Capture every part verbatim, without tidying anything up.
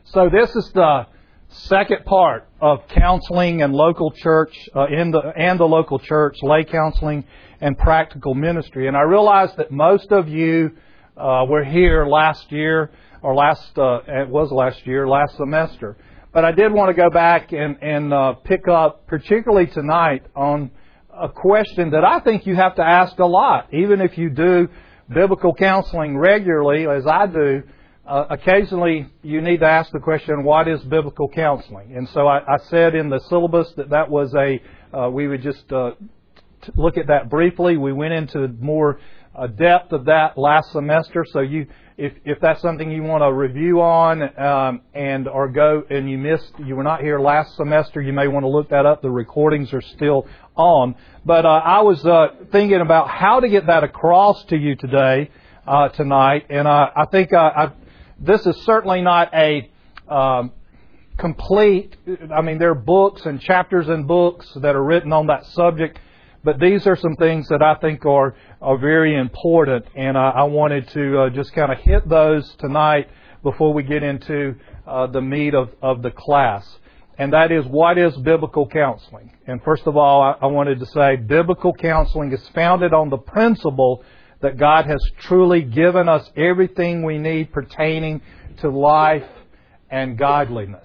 So this is the second part of counseling and local church, uh, in the and the local church, lay counseling and practical ministry. And I realize that most of you uh, were here last year, or last, uh, it was last year, last semester. But I did want to go back and, and uh, pick up, particularly tonight, on a question that I think you have to ask a lot. Even if you do biblical counseling regularly, as I do, uh, occasionally you need to ask the question, what is biblical counseling? And so I, I said in the syllabus that that was a, uh, we would just uh, t- look at that briefly. We went into more uh, depth of that last semester. So you, if, if that's something you want to review on um, and or go and you missed, you were not here last semester, you may want to look that up. The recordings are still on. But uh, I was uh, thinking about how to get that across to you today, uh, tonight, and uh, I think uh, I, this is certainly not a um, complete. I mean, there are books and chapters and books that are written on that subject, but these are some things that I think are are very important, and uh, I wanted to uh, just kind of hit those tonight before we get into uh, the meat of, of the class. And that is, what is biblical counseling? And first of all, I, I wanted to say biblical counseling is founded on the principle that God has truly given us everything we need pertaining to life and godliness.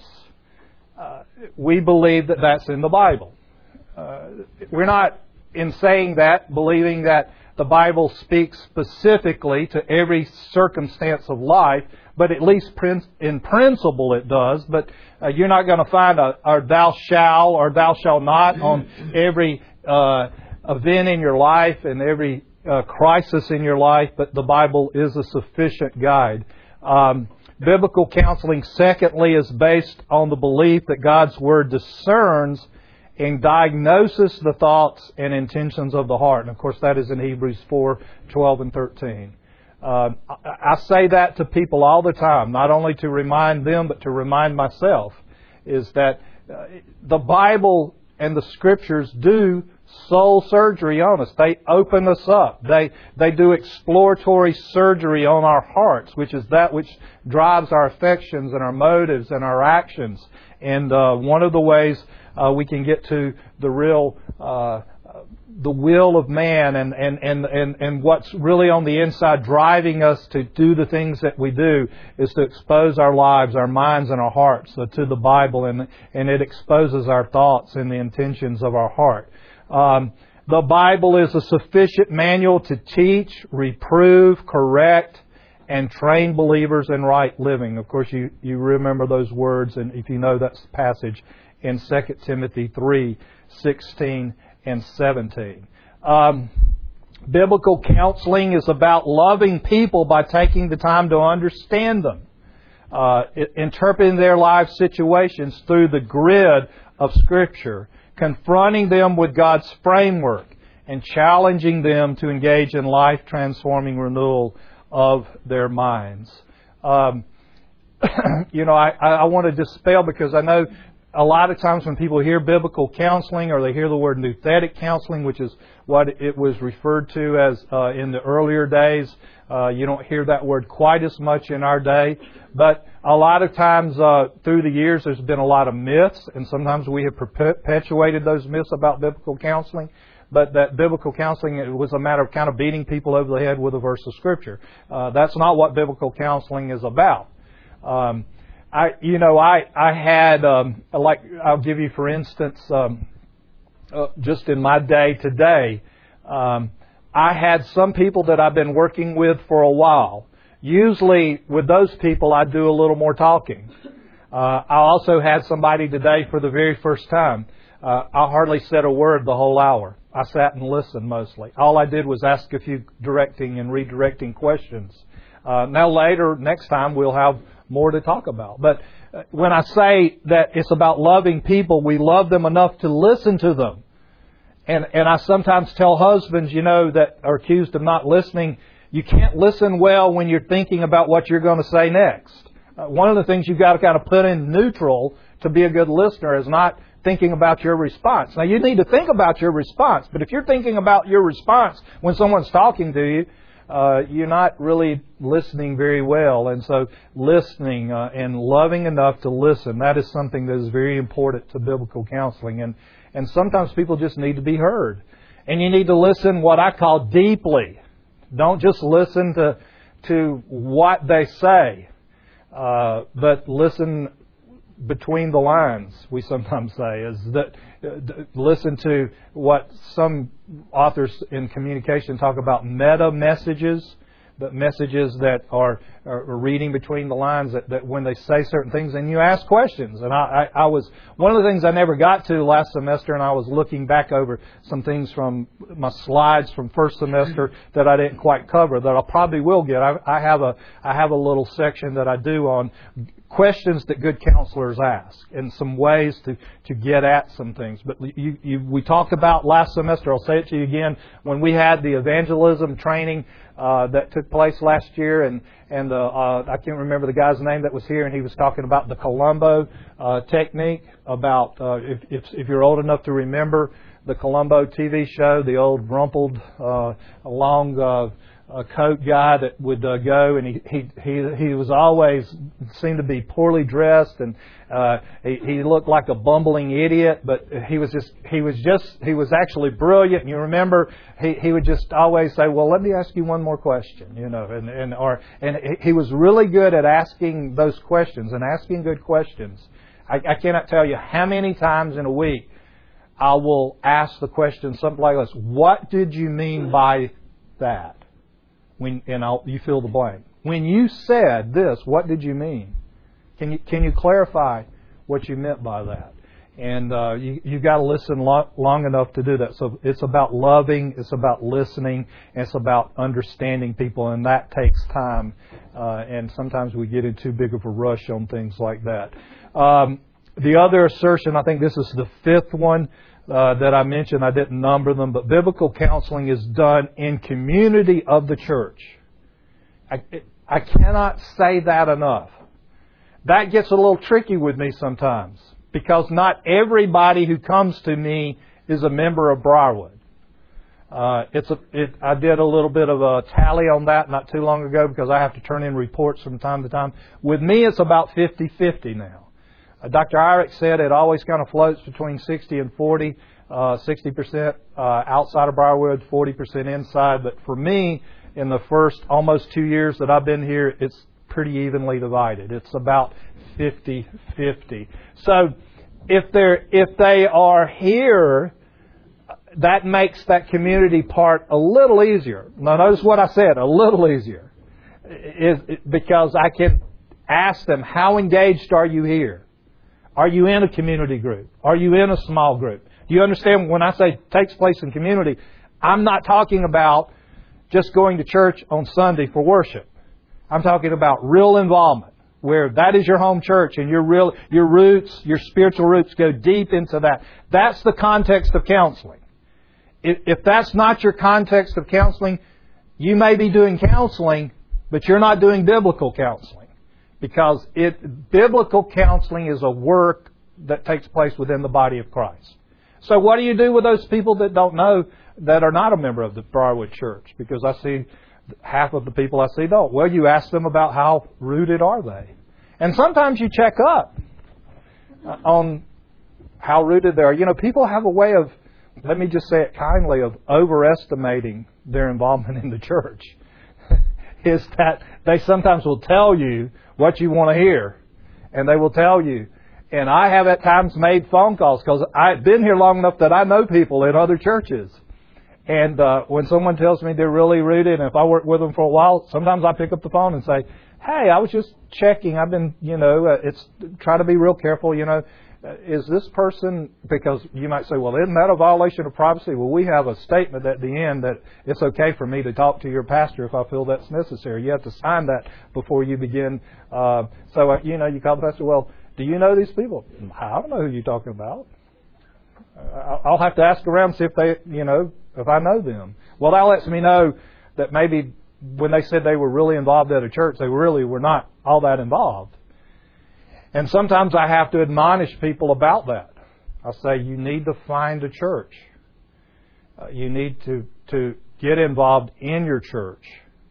Uh, we believe that that's in the Bible. Uh, we're not, in saying that, believing that the Bible speaks specifically to every circumstance of life, but at least in principle it does. But uh, you're not going to find a, a thou shall or thou shall not on every uh, event in your life and every uh, crisis in your life, but the Bible is a sufficient guide. Um, biblical counseling, secondly, is based on the belief that God's Word discerns and diagnoses the thoughts and intentions of the heart. And of course that is in Hebrews four, twelve and thirteen. Uh, I say that to people all the time, not only to remind them, but to remind myself, is that uh, the Bible and the Scriptures do soul surgery on us. They open us up. They they do exploratory surgery on our hearts, which is that which drives our affections and our motives and our actions. And uh, one of the ways uh, we can get to the real uh, the will of man and, and, and, and, and what's really on the inside driving us to do the things that we do is to expose our lives, our minds, and our hearts uh, to the Bible, and and it exposes our thoughts and the intentions of our heart. Um, the Bible is a sufficient manual to teach, reprove, correct, and train believers in right living. Of course, you, you remember those words, and if you know that passage in Second Timothy three, sixteen and seventeen. Um, biblical counseling is about loving people by taking the time to understand them, uh, interpreting their life situations through the grid of Scripture, confronting them with God's framework, and challenging them to engage in life-transforming renewal of their minds. Um, you know, I, I want to dispel, because I know a lot of times when people hear biblical counseling, or they hear the word nouthetic counseling, which is what it was referred to as uh, in the earlier days, uh, you don't hear that word quite as much in our day. But a lot of times uh, through the years, there's been a lot of myths, and sometimes we have perpetuated those myths about biblical counseling. But that biblical counseling, it was a matter of kind of beating people over the head with a verse of Scripture. Uh, that's not what biblical counseling is about. Um, I, you know, I, I had, um, like, I'll give you, for instance, um, uh, just in my day today, um, I had some people that I've been working with for a while. Usually with those people, I do a little more talking. Uh, I also had somebody today for the very first time. Uh, I hardly said a word the whole hour. I sat and listened mostly. All I did was ask a few directing and redirecting questions. Uh, now later, next time, we'll have more to talk about. But when I say that it's about loving people, we love them enough to listen to them. And and I sometimes tell husbands, you know, that are accused of not listening, you can't listen well when you're thinking about what you're going to say next. Uh, one of the things you've got to kind of put in neutral to be a good listener is not thinking about your response. Now, you need to think about your response, but if you're thinking about your response when someone's talking to you, uh, you're not really listening very well. And so listening uh, and loving enough to listen, that is something that is very important to biblical counseling. And, and sometimes people just need to be heard. And you need to listen what I call deeply. Don't just listen to, to what they say, uh, but listen between the lines, we sometimes say, is that uh, listen to what some authors in communication talk about meta messages, but messages that are, are reading between the lines, that, that when they say certain things, and you ask questions. And I, I, I was, one of the things I never got to last semester, and I was looking back over some things from my slides from first semester that I didn't quite cover, that I probably will get. I, I have a, I have a little section that I do on questions that good counselors ask and some ways to, to get at some things. But you, you, we talked about last semester, I'll say it to you again, when we had the evangelism training uh, that took place last year, and, and the, uh, I can't remember the guy's name that was here, and he was talking about the Columbo uh, technique, about uh, if, if, if you're old enough to remember the Columbo T V show, the old rumpled, uh, long uh, a coat guy that would uh, go, and he, he he he was always seemed to be poorly dressed, and uh, he, he looked like a bumbling idiot. But he was just he was just he was actually brilliant. And you remember he he would just always say, "Well, let me ask you one more question," you know, and and or and he was really good at asking those questions and asking good questions. I, I cannot tell you how many times in a week I will ask the question something like this: "What did you mean by that?" When, and I'll, you fill the blank. When you said this, what did you mean? Can you can you clarify what you meant by that? And uh, you you got to listen lo- long enough to do that. So it's about loving, it's about listening, and it's about understanding people, and that takes time. Uh, and sometimes we get in too big of a rush on things like that. Um, the other assertion, I think this is the fifth one. Uh, that I mentioned, I didn't number them, but biblical counseling is done in community of the church. I, I cannot say that enough. That gets a little tricky with me sometimes, because not everybody who comes to me is a member of Briarwood. Uh, it's a, it, I did a little bit of a tally on that not too long ago, because I have to turn in reports from time to time. With me, it's about fifty-fifty now. Doctor Irick said it always kind of floats between sixty and forty, uh, sixty percent uh, outside of Briarwood, forty percent inside. But for me, in the first almost two years that I've been here, it's pretty evenly divided. It's about fifty-fifty. So if they're if they are here, that makes that community part a little easier. Now notice what I said, a little easier, is because I can ask them, how engaged are you here? Are you in a community group? Are you in a small group? Do you understand when I say takes place in community, I'm not talking about just going to church on Sunday for worship. I'm talking about real involvement, where that is your home church and your real, your roots, your spiritual roots go deep into that. That's the context of counseling. If, if that's not your context of counseling, you may be doing counseling, but you're not doing biblical counseling. Because it, biblical counseling is a work that takes place within the body of Christ. So what do you do with those people that don't know, that are not a member of the Briarwood Church? Because I see half of the people I see don't. Well, you ask them about how rooted are they. And sometimes you check up on how rooted they are. You know, people have a way of, let me just say it kindly, of overestimating their involvement in the church. Is that they sometimes will tell you what you want to hear. And they will tell you. And I have at times made phone calls, because I've been here long enough that I know people in other churches. And uh, when someone tells me they're really rooted, and if I work with them for a while, sometimes I pick up the phone and say, hey, I was just checking. I've been, you know, uh, it's try to be real careful, you know. Uh, is this person, because you might say, well, isn't that a violation of privacy? Well, we have a statement at the end that it's okay for me to talk to your pastor if I feel that's necessary. You have to sign that before you begin. Uh, so, uh, you know, you call the pastor, well, do you know these people? I don't know who you're talking about. Uh, I'll have to ask around, see if they, you know, if I know them. Well, that lets me know that maybe when they said they were really involved at a church, they really were not all that involved. And sometimes I have to admonish people about that. I say, you need to find a church. Uh, you need to, to get involved in your church.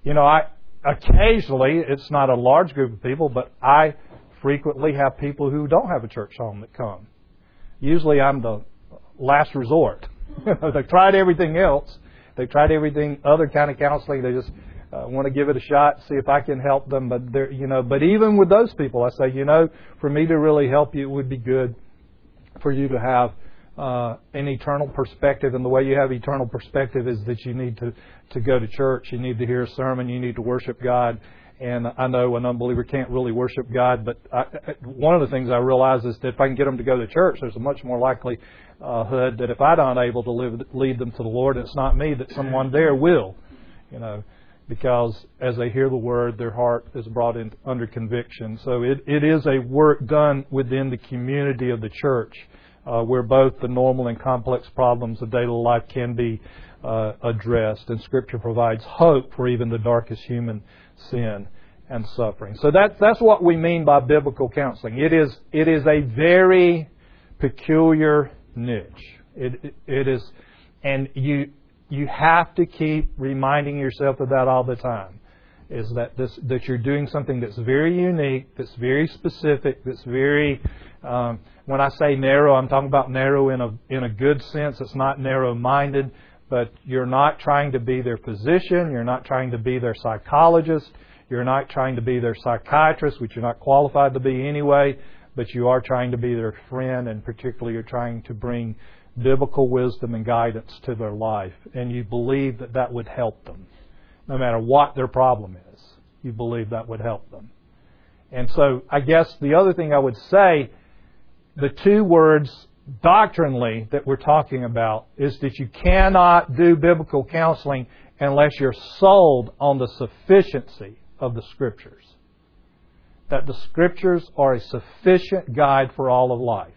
you know, I occasionally, it's not a large group of people, but I frequently have people who don't have a church home that come. Usually I'm the last resort. They've tried everything else. They've tried everything, other kind of counseling. They just uh, want to give it a shot, see if I can help them. But they're, you know, but even with those people, I say, you know, for me to really help you, it would be good for you to have uh, an eternal perspective. And the way you have eternal perspective is that you need to, to go to church. You need to hear a sermon. You need to worship God. And I know an unbeliever can't really worship God, but I, one of the things I realize is that if I can get them to go to church, there's a much more likelihood that if I'm not able to live, lead them to the Lord, and it's not me, that someone there will, you know, because as they hear the Word, their heart is brought in under conviction. So it, it is a work done within the community of the church, uh, where both the normal and complex problems of daily life can be uh, addressed, and Scripture provides hope for even the darkest human sin and suffering. So that, that's what we mean by biblical counseling. It is it is a very peculiar niche. It, it, it is, and you you have to keep reminding yourself of that all the time. Is that this that you're doing something that's very unique, that's very specific, that's very. Um, when I say narrow, I'm talking about narrow in a in a good sense. It's not narrow-minded. But you're not trying to be their physician. You're not trying to be their psychologist. You're not trying to be their psychiatrist, which you're not qualified to be anyway. But you are trying to be their friend, and particularly you're trying to bring biblical wisdom and guidance to their life. And you believe that that would help them. No matter what their problem is, you believe that would help them. And so I guess the other thing I would say, the two words doctrinally that we're talking about is that you cannot do biblical counseling unless you're sold on the sufficiency of the Scriptures. That the Scriptures are a sufficient guide for all of life,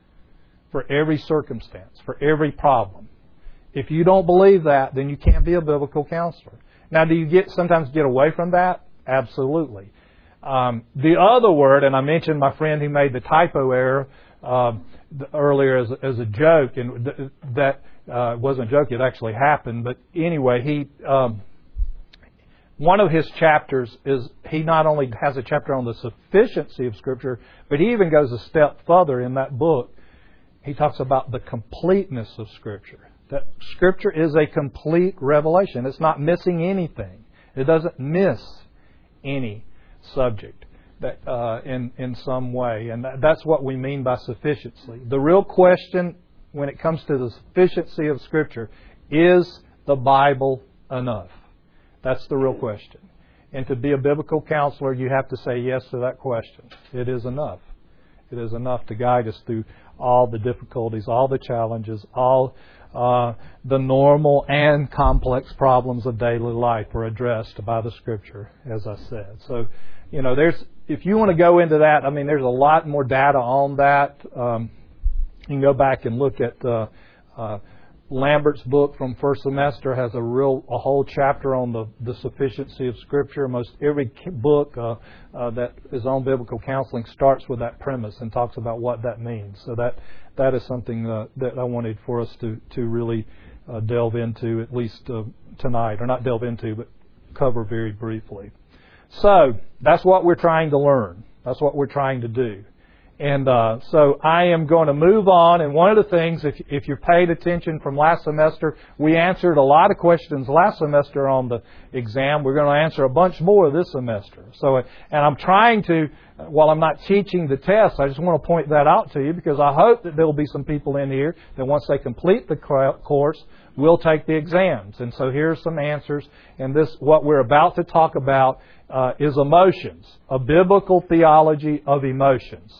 for every circumstance, for every problem. If you don't believe that, then you can't be a biblical counselor. Now, do you get sometimes get away from that? Absolutely. Um, the other word, and I mentioned my friend who made the typo error, um, earlier as, as a joke, and th- that uh, wasn't a joke, it actually happened. But anyway, he um, one of his chapters is, he not only has a chapter on the sufficiency of Scripture, but he even goes a step further in that book. He talks about the completeness of Scripture. That Scripture is a complete revelation. It's not missing anything. It doesn't miss any subject. That uh, in in some way, and that, that's what we mean by sufficiency. The real question when it comes to the sufficiency of Scripture, is the Bible enough? That's the real question. And to be a biblical counselor, you have to say yes to that question. It is enough. It is enough to guide us through all the difficulties, all the challenges, all uh, the normal and complex problems of daily life are addressed by the Scripture, as I said. So, you know, there's if you want to go into that, I mean, there's a lot more data on that. Um, you can go back and look at uh, uh, Lambert's book from first semester has a real a whole chapter on the, the sufficiency of Scripture. Most every book uh, uh, that is on biblical counseling starts with that premise and talks about what that means. So that that is something uh, that I wanted for us to to really uh, delve into, at least uh, tonight, or not delve into, but cover very briefly. So that's what we're trying to learn. That's what we're trying to do. And uh, so I am going to move on. And one of the things, if, if you paid attention from last semester, we answered a lot of questions last semester on the exam. We're going to answer a bunch more this semester. So, and I'm trying to, while I'm not teaching the test, I just want to point that out to you, because I hope that there will be some people in here that once they complete the course, will take the exams. And so here's some answers. And this, what we're about to talk about uh, is emotions, a biblical theology of emotions.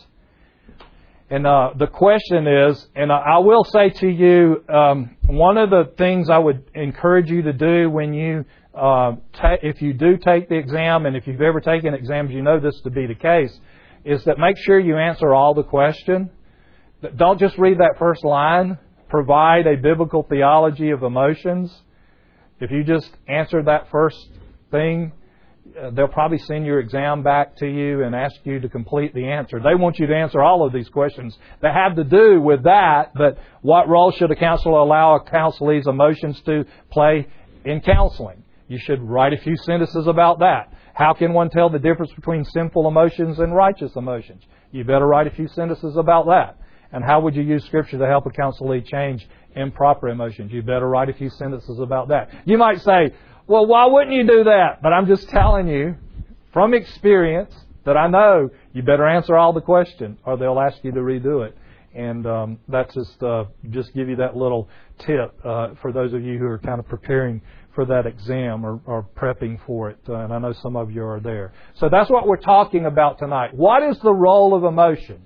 And uh, the question is, and I will say to you, um, one of the things I would encourage you to do when you, uh, ta- if you do take the exam, and if you've ever taken exams, you know this to be the case, is that make sure you answer all the question. Don't just read that first line. Provide a biblical theology of emotions. If you just answer that first thing, Uh, they'll probably send your exam back to you and ask you to complete the answer. They want you to answer all of these questions that have to do with that, but what role should a counselor allow a counselee's emotions to play in counseling? You should write a few sentences about that. How can one tell the difference between sinful emotions and righteous emotions? You better write a few sentences about that. And how would you use Scripture to help a counselee change improper emotions? You better write a few sentences about that. You might say, well, why wouldn't you do that? But I'm just telling you from experience that I know you better answer all the questions or they'll ask you to redo it. And um, that's just uh, just give you that little tip uh, for those of you who are kind of preparing for that exam or, or prepping for it. Uh, and I know some of you are there. So that's what we're talking about tonight. What is the role of emotions?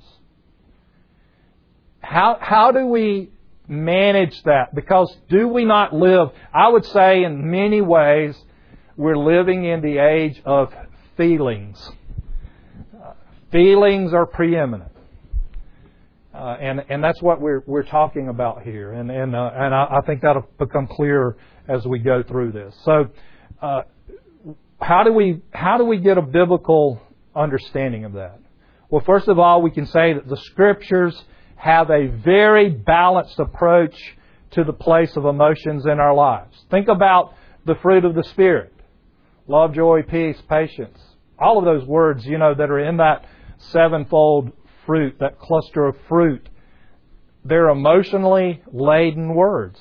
How how do we manage that? Because do we not live, I would say in many ways, we're living in the age of feelings. Uh, feelings are preeminent. Uh, and and that's what we're we're talking about here, and and uh, and I, I think that'll become clearer as we go through this. So, uh, how do we how do we get a biblical understanding of that? Well, first of all, we can say that the Scriptures have a very balanced approach to the place of emotions in our lives. Think about the fruit of the Spirit: love, joy, peace, patience. All of those words, you know, that are in that sevenfold fruit, that cluster of fruit, they're emotionally laden words.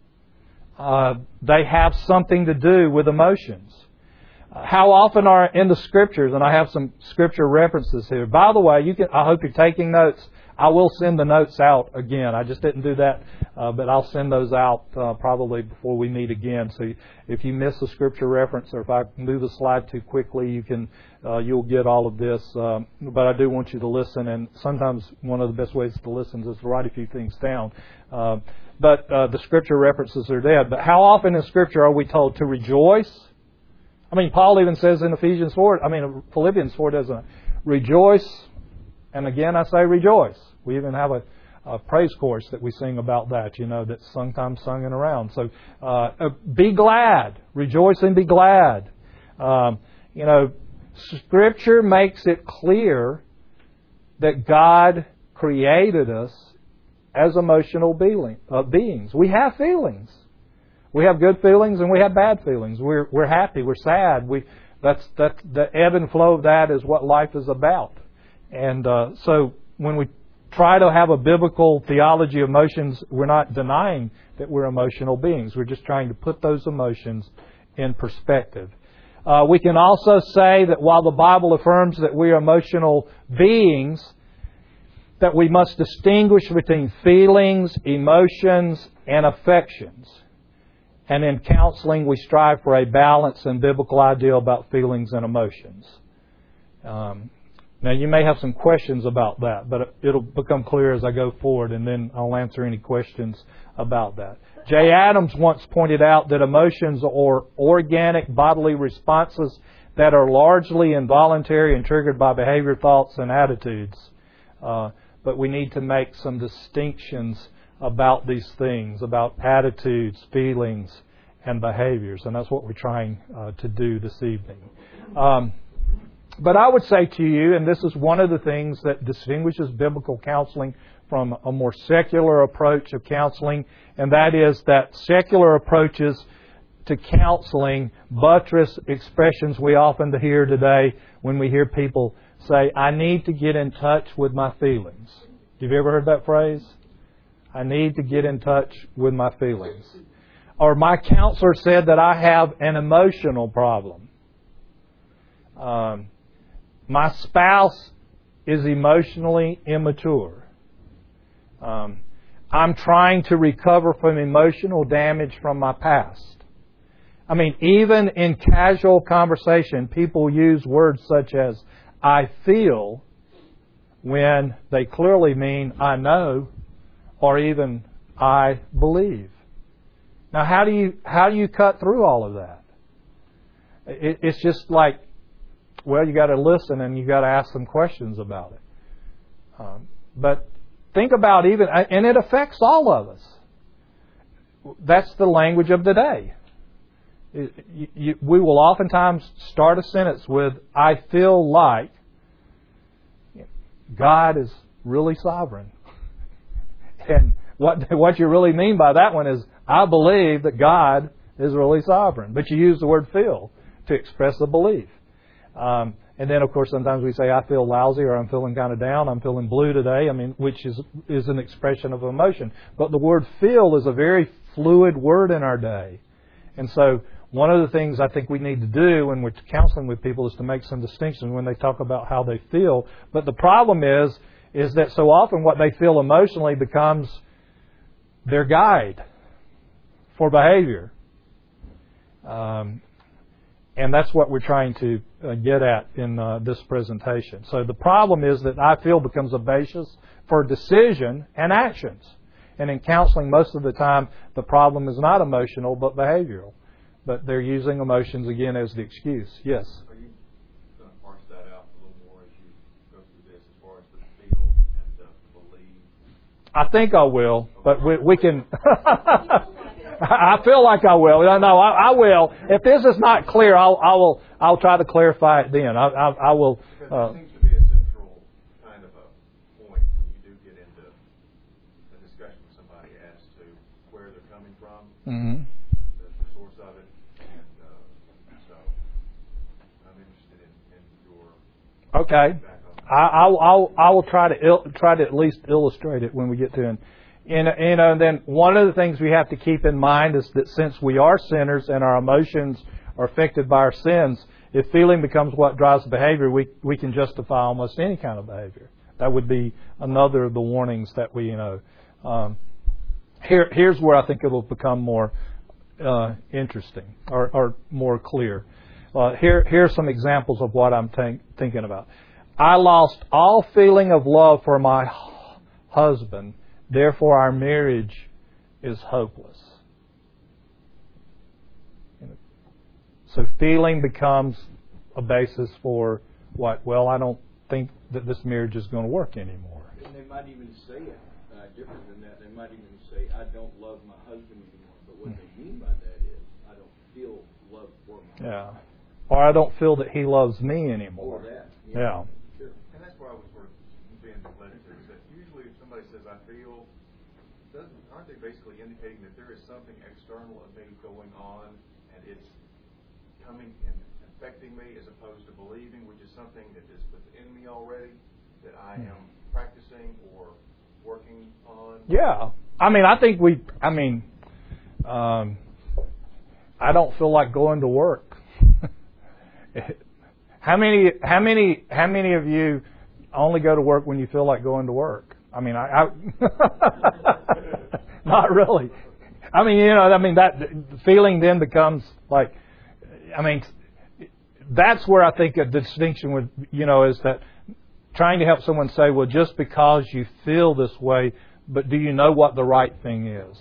Uh, they have something to do with emotions. Uh, how often are in the Scriptures, and I have some Scripture references here. By the way, you can. I hope you're taking notes. I will send the notes out again. I just didn't do that, uh, but I'll send those out uh, probably before we meet again. So if you miss a Scripture reference, or if I move a slide too quickly, you can uh, you'll get all of this. Um, but I do want you to listen, and sometimes one of the best ways to listen is to write a few things down. Uh, but uh, the Scripture references are there. But how often in Scripture are we told to rejoice? I mean, Paul even says in Ephesians four, I mean Philippians four, doesn't it? Rejoice. And again, I say rejoice. We even have a, a praise chorus that we sing about that, you know, that's sometimes sung and around. So, uh, be glad. Rejoice and be glad. Um, you know, Scripture makes it clear that God created us as emotional being, uh, beings. We have feelings. We have good feelings and we have bad feelings. We're we're happy. We're sad. We that's that the ebb and flow of that is what life is about. And uh, so when we try to have a biblical theology of emotions, we're not denying that we're emotional beings. We're just trying to put those emotions in perspective. Uh, we can also say that while the Bible affirms that we are emotional beings, that we must distinguish between feelings, emotions, and affections. And in counseling, we strive for a balanced and biblical idea about feelings and emotions. Um, Now, you may have some questions about that, but it'll become clear as I go forward, and then I'll answer any questions about that. Jay Adams once pointed out that emotions are organic bodily responses that are largely involuntary and triggered by behavior, thoughts, and attitudes. Uh, but we need to make some distinctions about these things, about attitudes, feelings, and behaviors, and that's what we're trying uh, to do this evening. Um, But I would say to you, and this is one of the things that distinguishes biblical counseling from a more secular approach of counseling, and that is that secular approaches to counseling buttress expressions we often hear today when we hear people say, I need to get in touch with my feelings. Have you ever heard that phrase? I need to get in touch with my feelings. Or my counselor said that I have an emotional problem. Um, My spouse is emotionally immature. Um, I'm trying to recover from emotional damage from my past. I mean, even in casual conversation, people use words such as, I feel, when they clearly mean, I know, or even, I believe. Now, how do you, how do you cut through all of that? It, it's just like, well, you got to listen and you got to ask some questions about it. Um, but think about even, and it affects all of us. That's the language of the day. It, you, you, we will oftentimes start a sentence with, I feel like God is really sovereign. And what what you really mean by that one is, I believe that God is really sovereign. But you use the word feel to express a belief. Um, and then, of course, sometimes we say, I feel lousy, or I'm feeling kind of down, I'm feeling blue today, I mean, which is is an expression of emotion. But the word feel is a very fluid word in our day. And so one of the things I think we need to do when we're counseling with people is to make some distinctions when they talk about how they feel. But the problem is, is that so often what they feel emotionally becomes their guide for behavior. Um, and that's what we're trying to uh, get at in uh, this presentation. So the problem is that I feel becomes a basis for decision and actions. And in counseling, most of the time, the problem is not emotional, but behavioral. But they're using emotions, again, as the excuse. Yes? Are you going to parse that out a little more as you go through this, as far as the feel and the believe? I think I will, but we, we can... I feel like I will. No, no, I, I will. If this is not clear, I'll, I will. I'll try to clarify it then. I, I, I will. Uh, seems to be a central kind of a point when you do get into a discussion with somebody as to where they're coming from, mm-hmm. the, the source of it, and uh, so I'm interested in, in your. Okay. I, I'll, I'll, I will try to il- try to at least illustrate it when we get to it. And, and uh, then one of the things we have to keep in mind is that since we are sinners and our emotions are affected by our sins, if feeling becomes what drives behavior, we we can justify almost any kind of behavior. That would be another of the warnings that we, you know. Um, here, here's where I think it will become more uh, interesting or, or more clear. Uh, here, here are some examples of what I'm think, thinking about. I lost all feeling of love for my husband. Therefore, our marriage is hopeless. So feeling becomes a basis for what? Well, I don't think that this marriage is going to work anymore. And they might even say it uh, different than that. They might even say, I don't love my husband anymore. But what they mean by that is, I don't feel love for my yeah. husband. Or I don't feel that he loves me anymore. Or that. Yeah. yeah. Sure. And that's where I was sort of being led to, is that usually if somebody says, I feel, doesn't, aren't they basically indicating that there is something external of me going on and it's coming and affecting me, as opposed to believing, which is something that is within me already, that I am practicing or working on? Yeah. I mean, I think we, I mean, um, I don't feel like going to work. How many, how many, how many of you only go to work when you feel like going to work? I mean, I, I not really. I mean, you know, I mean, that feeling then becomes like, I mean, that's where I think a distinction would, you know, is that trying to help someone say, well, just because you feel this way, but do you know what the right thing is?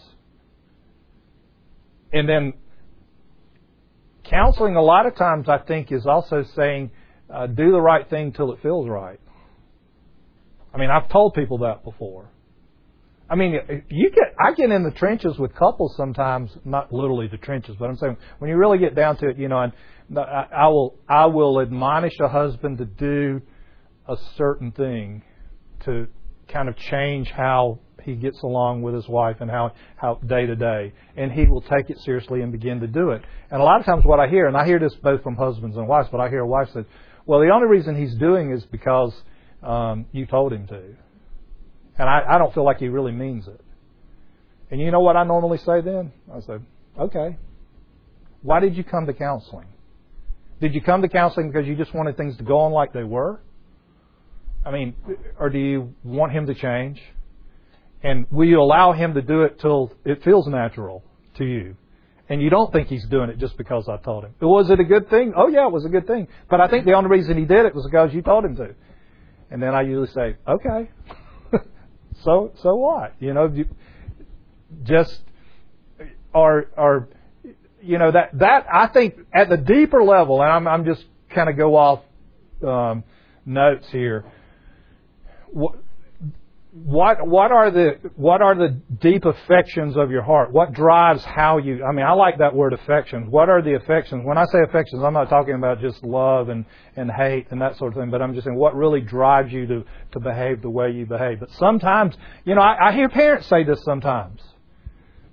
And then counseling a lot of times, I think, is also saying, uh, do the right thing till it feels right. I mean, I've told people that before. I mean, you get, I get in the trenches with couples sometimes, not literally the trenches, but I'm saying when you really get down to it, you know, and I, I will, I will admonish a husband to do a certain thing to kind of change how he gets along with his wife and how, how day to day. And he will take it seriously and begin to do it. And a lot of times what I hear, and I hear this both from husbands and wives, but I hear a wife say, well, the only reason he's doing is because um, you told him to. And I, I don't feel like he really means it. And you know what I normally say then? I say, okay, why did you come to counseling? Did you come to counseling because you just wanted things to go on like they were? I mean, or do you want him to change? And will you allow him to do it till it feels natural to you? And you don't think he's doing it just because I told him. Was it a good thing? Oh, yeah, it was a good thing. But I think the only reason he did it was because you told him to. And then I usually say, okay, so so what? You know, you just, or, or you know, that, that I think at the deeper level, and I'm, I'm just kind of go off um, notes here, what, What what are the what are the deep affections of your heart? What drives how you? I mean, I like that word affections. What are the affections? When I say affections, I'm not talking about just love and, and hate and that sort of thing. But I'm just saying what really drives you to, to behave the way you behave. But sometimes, you know, I, I hear parents say this sometimes,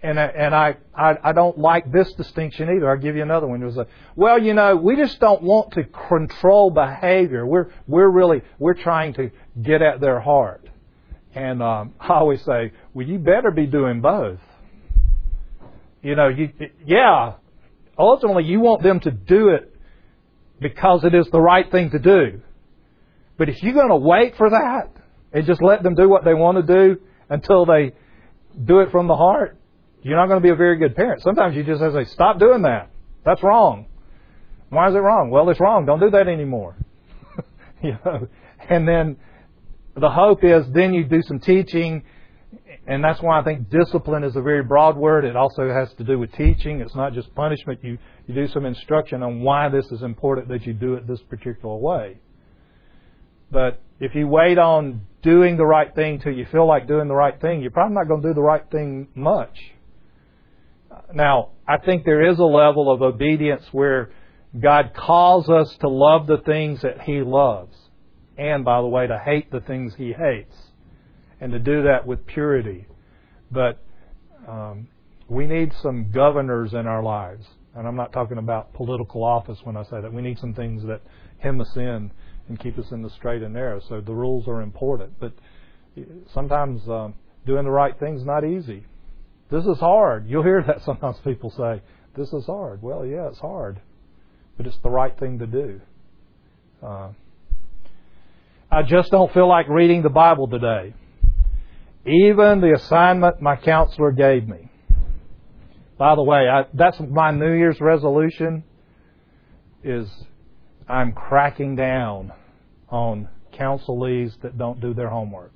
and and I, I I don't like this distinction either. I'll give you another one. It was a, well, you know, we just don't want to control behavior. We're we're really we're trying to get at their heart. And um, I always say, well, you better be doing both. You know, you yeah. Ultimately, you want them to do it because it is the right thing to do. But if you're going to wait for that and just let them do what they want to do until they do it from the heart, you're not going to be a very good parent. Sometimes you just have to say, stop doing that. That's wrong. Why is it wrong? Well, it's wrong. Don't do that anymore. You know, and then the hope is then you do some teaching, and that's why I think discipline is a very broad word. It also has to do with teaching. It's not just punishment. You, you do some instruction on why this is important that you do it this particular way. But if you wait on doing the right thing till you feel like doing the right thing, you're probably not going to do the right thing much. Now, I think there is a level of obedience where God calls us to love the things that He loves. And, by the way, to hate the things He hates. And to do that with purity. But um, we need some governors in our lives. And I'm not talking about political office when I say that. We need some things that hem us in and keep us in the straight and narrow. So the rules are important. But sometimes um, doing the right thing is not easy. This is hard. You'll hear that sometimes people say, this is hard. Well, yeah, it's hard. But it's the right thing to do. Uh, I just don't feel like reading the Bible today. Even the assignment my counselor gave me. By the way, I, that's my New Year's resolution is I'm cracking down on counselees that don't do their homework.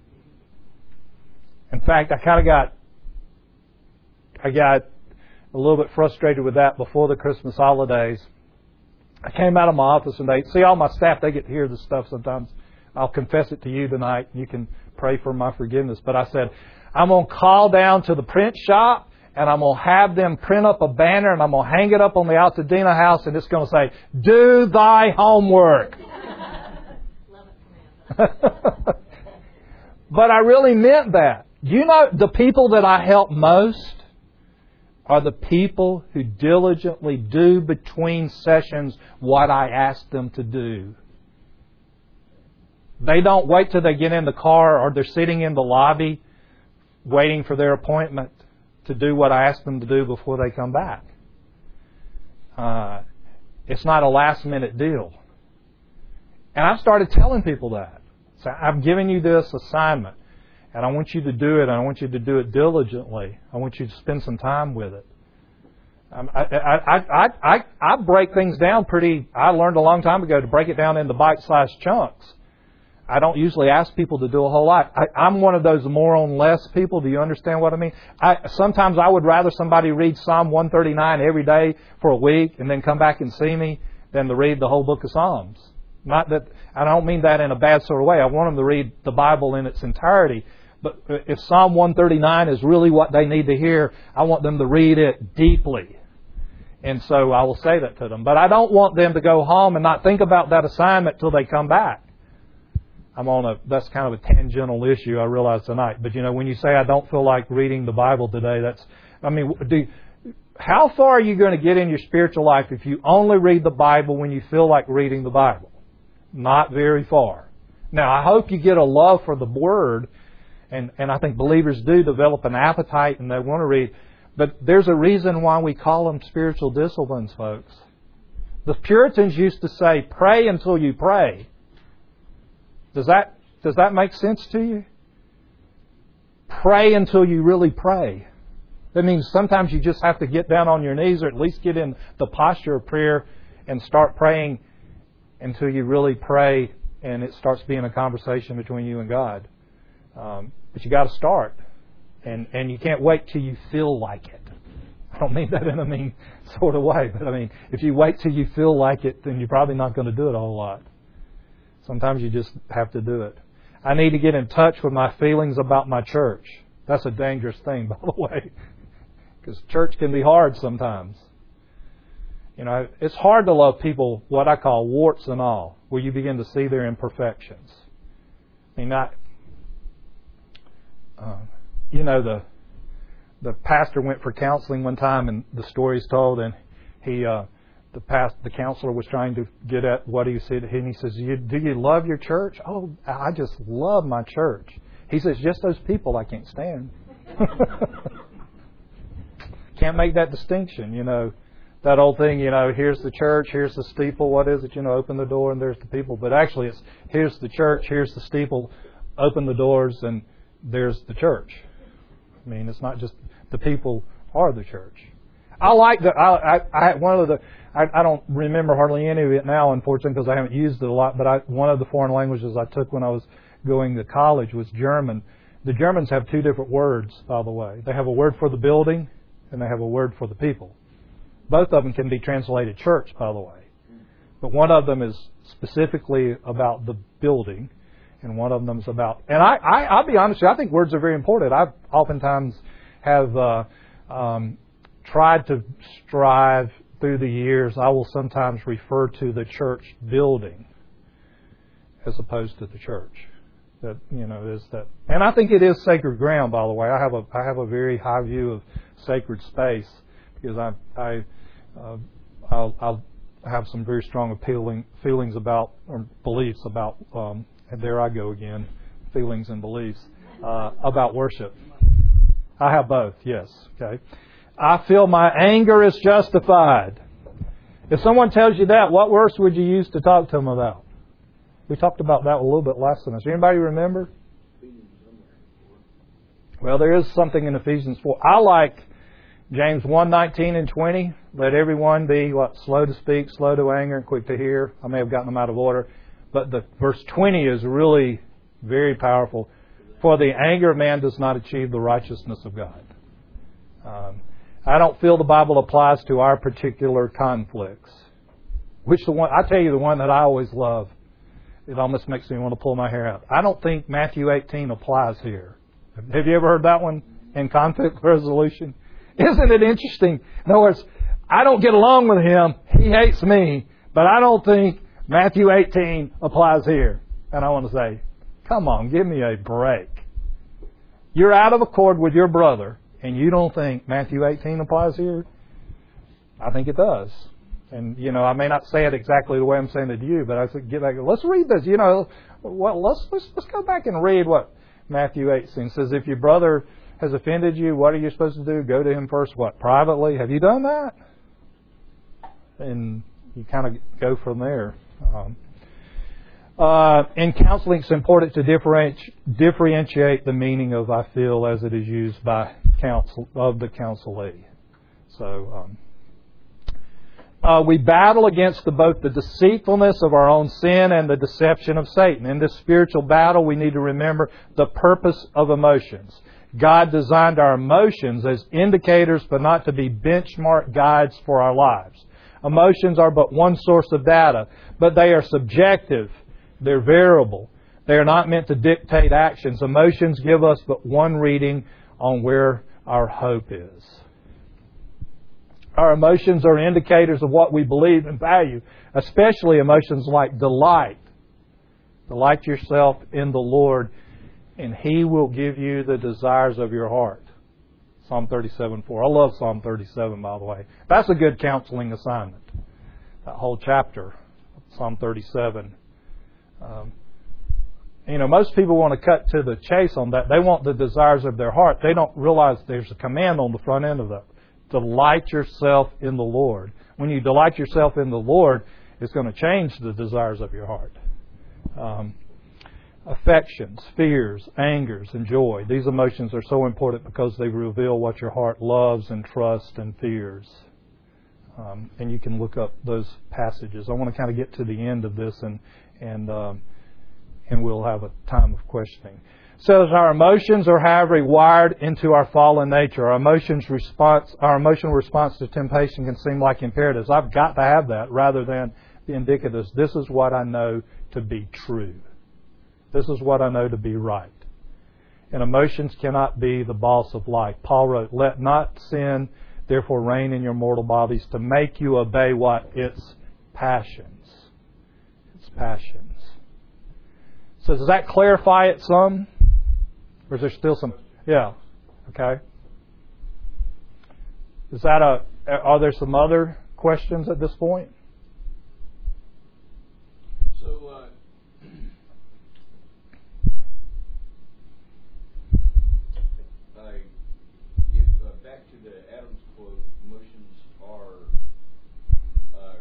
In fact, I kind of got I got a little bit frustrated with that before the Christmas holidays. I came out of my office and they see all my staff, they get to hear this stuff sometimes. I'll confess it to you tonight. You can pray for my forgiveness. But I said, I'm going to call down to the print shop and I'm going to have them print up a banner and I'm going to hang it up on the Altadena house and it's going to say, do thy homework. But I really meant that. You know, the people that I help most are the people who diligently do between sessions what I ask them to do. They don't wait till they get in the car or they're sitting in the lobby waiting for their appointment to do what I ask them to do before they come back. Uh, it's not a last minute deal. And I've started telling people that. So I'm giving you this assignment and I want you to do it and I want you to do it diligently. I want you to spend some time with it. Um, I, I, I, I, I break things down pretty, I learned a long time ago to break it down into bite-sized chunks. I don't usually ask people to do a whole lot. I, I'm one of those more on less people. Do you understand what I mean? I, sometimes I would rather somebody read Psalm one thirty-nine every day for a week and then come back and see me than to read the whole book of Psalms. Not that, I don't mean that in a bad sort of way. I want them to read the Bible in its entirety. But if Psalm one thirty-nine is really what they need to hear, I want them to read it deeply. And so I will say that to them. But I don't want them to go home and not think about that assignment till they come back. I'm on a, that's kind of a tangential issue, I realize tonight. But you know, when you say I don't feel like reading the Bible today, that's, I mean, do, how far are you going to get in your spiritual life if you only read the Bible when you feel like reading the Bible? Not very far. Now, I hope you get a love for the Word, and, and I think believers do develop an appetite and they want to read. But there's a reason why we call them spiritual disciplines, folks. The Puritans used to say, pray until you pray. Does that does that make sense to you? Pray until you really pray. That means sometimes you just have to get down on your knees or at least get in the posture of prayer and start praying until you really pray and it starts being a conversation between you and God. Um, but you got to start. And, and you can't wait till you feel like it. I don't mean that in a mean sort of way. But I mean, if you wait till you feel like it, then you're probably not going to do it a whole lot. Sometimes you just have to do it. I need to get in touch with my feelings about my church. That's a dangerous thing, by the way. Because church can be hard sometimes. You know, it's hard to love people, what I call warts and all, where you begin to see their imperfections. I mean, not, uh, you know, the the pastor went for counseling one time, and the story's told, and he, uh, the past, the counselor was trying to get at what he said, and he says, you, "Do you love your church?" "Oh, I just love my church." He says, "Just those people I can't stand." Can't make that distinction, you know. That old thing, you know, here's the church, here's the steeple, what is it? You know, open the door and there's the people. But actually it's, here's the church, here's the steeple, open the doors and there's the church. I mean, it's not just the people are the church. I like that. I, I, I one of the, I, I don't remember hardly any of it now, unfortunately, because I haven't used it a lot. But I, one of the foreign languages I took when I was going to college was German. The Germans have two different words, by the way. They have a word for the building, and they have a word for the people. Both of them can be translated church, by the way. But one of them is specifically about the building, and one of them is about... And I, I, I'll be honest with you, I think words are very important. I've oftentimes have uh, um, tried to strive through the years. I will sometimes refer to the church building as opposed to the church. That, you know, is that... And I think it is sacred ground, by the way. I have a, I have a very high view of sacred space because I... I Uh, I'll, I'll have some very strong appealing feelings about, or beliefs about, um, and there I go again, feelings and beliefs, uh, about worship. I have both, yes. Okay. I feel my anger is justified. If someone tells you that, what verse would you use to talk to them about? We talked about that a little bit last semester. Anybody remember? Well, there is something in Ephesians four. I like James one, nineteen and twenty. Let everyone be what? Slow to speak, slow to anger, and quick to hear. I may have gotten them out of order. But the verse twenty is really very powerful. For the anger of man does not achieve the righteousness of God. Um, I don't feel the Bible applies to our particular conflicts. Which the one, I tell you the one that I always love. It almost makes me want to pull my hair out. I don't think Matthew eighteen applies here. Have you ever heard that one in conflict resolution? Isn't it interesting? In other words, I don't get along with him. He hates me. But I don't think Matthew eighteen applies here. And I want to say, come on, give me a break. You're out of accord with your brother, and you don't think Matthew eighteen applies here? I think it does. And, you know, I may not say it exactly the way I'm saying it to you, but I said, get back. Let's read this. You know, well, let's, let's, let's go back and read what Matthew eighteen says. If your brother has offended you, what are you supposed to do? Go to him first, what, privately? Have you done that? And you kind of go from there. Um, uh, in counseling, it's important to differentiate, differentiate the meaning of I feel as it is used by counsel of the counselee. So um, uh, we battle against the, both the deceitfulness of our own sin and the deception of Satan. In this spiritual battle, we need to remember the purpose of emotions. God designed our emotions as indicators, but not to be benchmark guides for our lives. Emotions are but one source of data, but they are subjective. They're variable. They are not meant to dictate actions. Emotions give us but one reading on where our hope is. Our emotions are indicators of what we believe and value, especially emotions like delight. Delight yourself in the Lord, and He will give you the desires of your heart. Psalm thirty-seven four. I love Psalm thirty-seven, by the way. That's a good counseling assignment. That whole chapter, Psalm thirty-seven. Um, you know, most people want to cut to the chase on that. They want the desires of their heart. They don't realize there's a command on the front end of that. Delight yourself in the Lord. When you delight yourself in the Lord, it's going to change the desires of your heart. Um, affections, fears, angers, and joy. These emotions are so important because they reveal what your heart loves and trusts and fears. Um, and you can look up those passages. I want to kind of get to the end of this, and and um, and we'll have a time of questioning. So as our emotions are however wired into our fallen nature. Our emotions response, our emotional response to temptation can seem like imperatives. I've got to have that rather than the indicatives. This is what I know to be true. This is what I know to be right. And emotions cannot be the boss of life. Paul wrote, let not sin therefore reign in your mortal bodies to make you obey what? Its passions. Its passions. So does that clarify it some? Or is there still some? Yeah. Okay. Is that a? Are there some other questions at this point? So, uh, uh, if uh, back to the Adams quote, emotions are uh,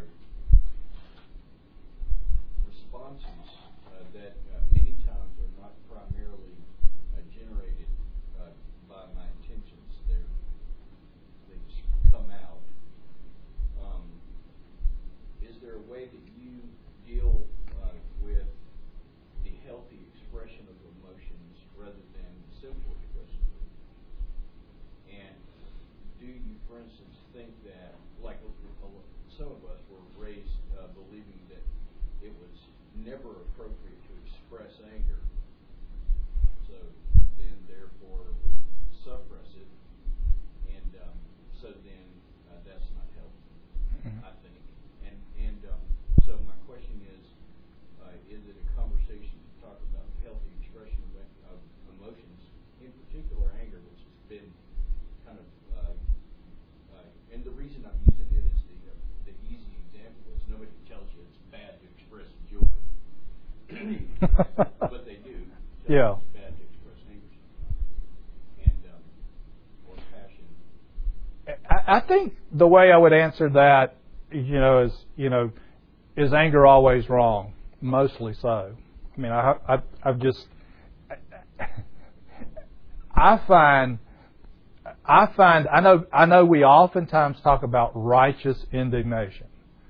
responses uh, that uh, many times are not primarily uh, generated uh, by my intentions. They're they just come out. Um, is there a way that you deal uh, with the healthy expression of emotions rather than simple expression? And do you, for instance, think that, like some of us were raised uh, believing that it was never appropriate to express anger, so then therefore we suppress it, and um, so then uh, that's not healthy, mm-hmm. I think. And and um, so my question is, uh, is it a conversation to talk about healthy expression of, of emotions, in particular anger, which has been kind of, uh, uh, and the reason I'm using it is the uh, the easy example is nobody tells you it's bad to express joy, but they do. Yeah. It's bad to express anger and um, or passion. I, I think the way I would answer that, you know, is you know, is anger always wrong? Mostly so. I mean, I, I I've just I find. I find, I know, I know we oftentimes talk about righteous indignation.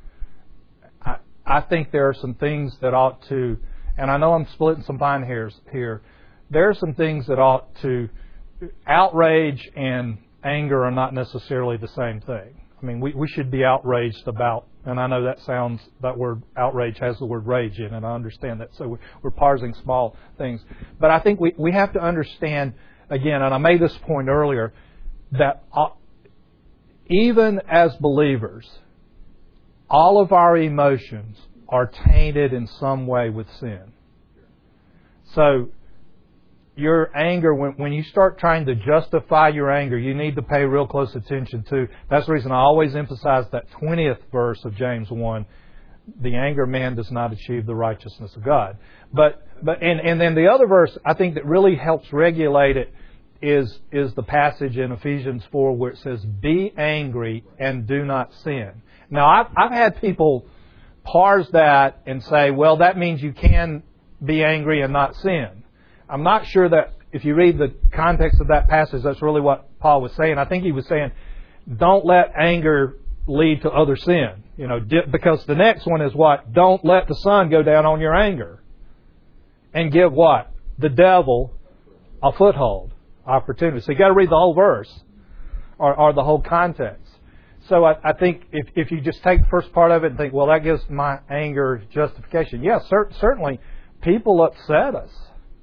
I, I think there are some things that ought to, and I know I'm splitting some fine hairs here, there are some things that ought to, outrage and anger are not necessarily the same thing. I mean, we, we should be outraged about, and I know that sounds, that word outrage has the word rage in it, and I understand that, so we're, we're parsing small things. But I think we, we have to understand, again, and I made this point earlier, that even as believers, all of our emotions are tainted in some way with sin. So your anger, when, when you start trying to justify your anger, you need to pay real close attention to. That's the reason I always emphasize that twentieth verse of James one. The anger of man does not achieve the righteousness of God. But but and, and then the other verse I think that really helps regulate it is is the passage in Ephesians four where it says, "Be angry and do not sin." Now, I've, I've had people parse that and say, well, that means you can be angry and not sin. I'm not sure that if you read the context of that passage, that's really what Paul was saying. I think he was saying, don't let anger lead to other sin. You know, because the next one is what? Don't let the sun go down on your anger. And give what? The devil a foothold. Opportunity. So you got to read the whole verse or, or the whole context. So I, I think if, if you just take the first part of it and think, well, that gives my anger justification. Yes, cer- certainly people upset us.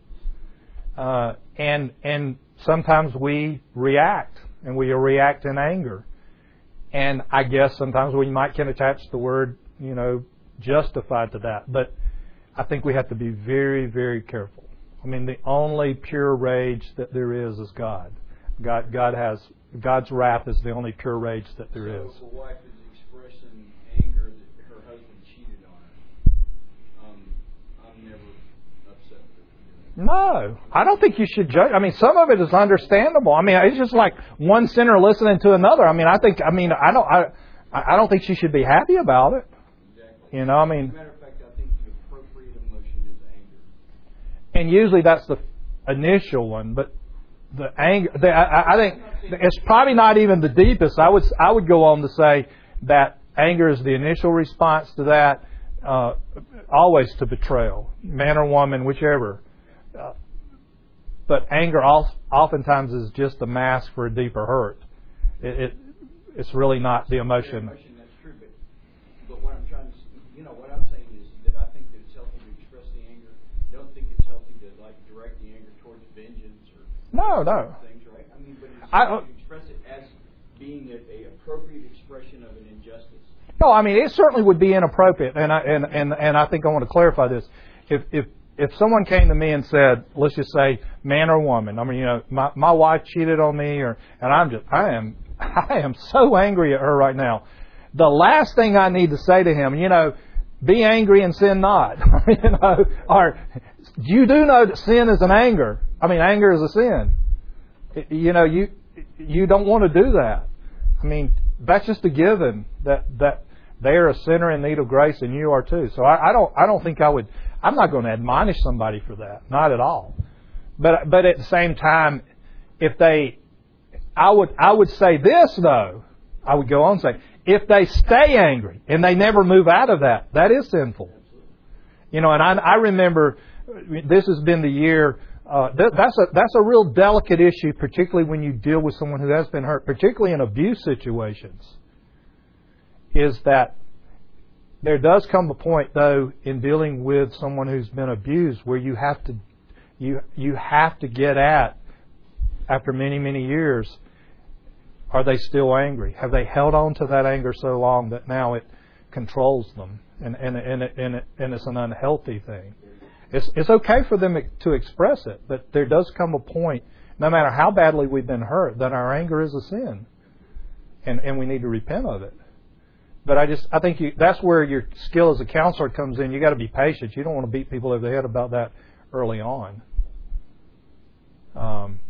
Uh, and and sometimes we react, and we react in anger. And I guess sometimes we might can attach the word, you know, justified to that. But I think we have to be very, very careful. I mean, the only pure rage that there is is God. God, God has God's wrath is the only pure rage that there so is. If a wife is expressing anger that her husband cheated on her, um, I'm never upset with her. No, I don't think you should judge. I mean, some of it is understandable. I mean, it's just like one sinner listening to another. I mean, I think. I mean, I don't. I, I don't think she should be happy about it. Exactly. You know, I mean. As a matter of fact, I think the appropriate emotion is anger. And usually that's the initial one, but the anger. The, I, I think it's probably not even the deepest. I would. I would go on to say that anger is the initial response to that. Uh, always to betrayal, man or woman, whichever. Uh, but anger oftentimes is just a mask for a deeper hurt. It, it it's really not the emotion. emotion that's true, but, but what I'm trying to, you know, what I'm saying is that I think that it's healthy to express the anger. I don't think it's healthy to like direct the anger towards vengeance or no, no things, right? I mean, but it's I, healthy to express it as being a, a appropriate expression of an injustice. No, I mean it certainly would be inappropriate, and I and and, and I think I want to clarify this. If if If someone came to me and said, let's just say, man or woman, I mean, you know, my, my wife cheated on me, or and I'm just, I am I am so angry at her right now. The last thing I need to say to him, you know, be angry and sin not. you know, or you do know that sin is an anger. I mean, anger is a sin. You know, you you don't want to do that. I mean, that's just a given that that they're a sinner in need of grace, and you are too. So I, I don't I don't think I would. I'm not going to admonish somebody for that, not at all. But but at the same time, if they, I would I would say this though. I would go on and say, if they stay angry and they never move out of that, that is sinful. You know, and I, I remember this has been the year. Uh, that, that's a that's a real delicate issue, particularly when you deal with someone who has been hurt, particularly in abuse situations. Is that there does come a point, though, in dealing with someone who's been abused, where you have to you you have to get at, after many many years, are they still angry? Have they held on to that anger so long that now it controls them, and and and it, and, it, and it's an unhealthy thing? It's it's okay for them to express it, but there does come a point, no matter how badly we've been hurt, that our anger is a sin, and and we need to repent of it. But I just I think you, that's where your skill as a counselor comes in. You got to be patient. You don't want to beat people over the head about that early on. Um,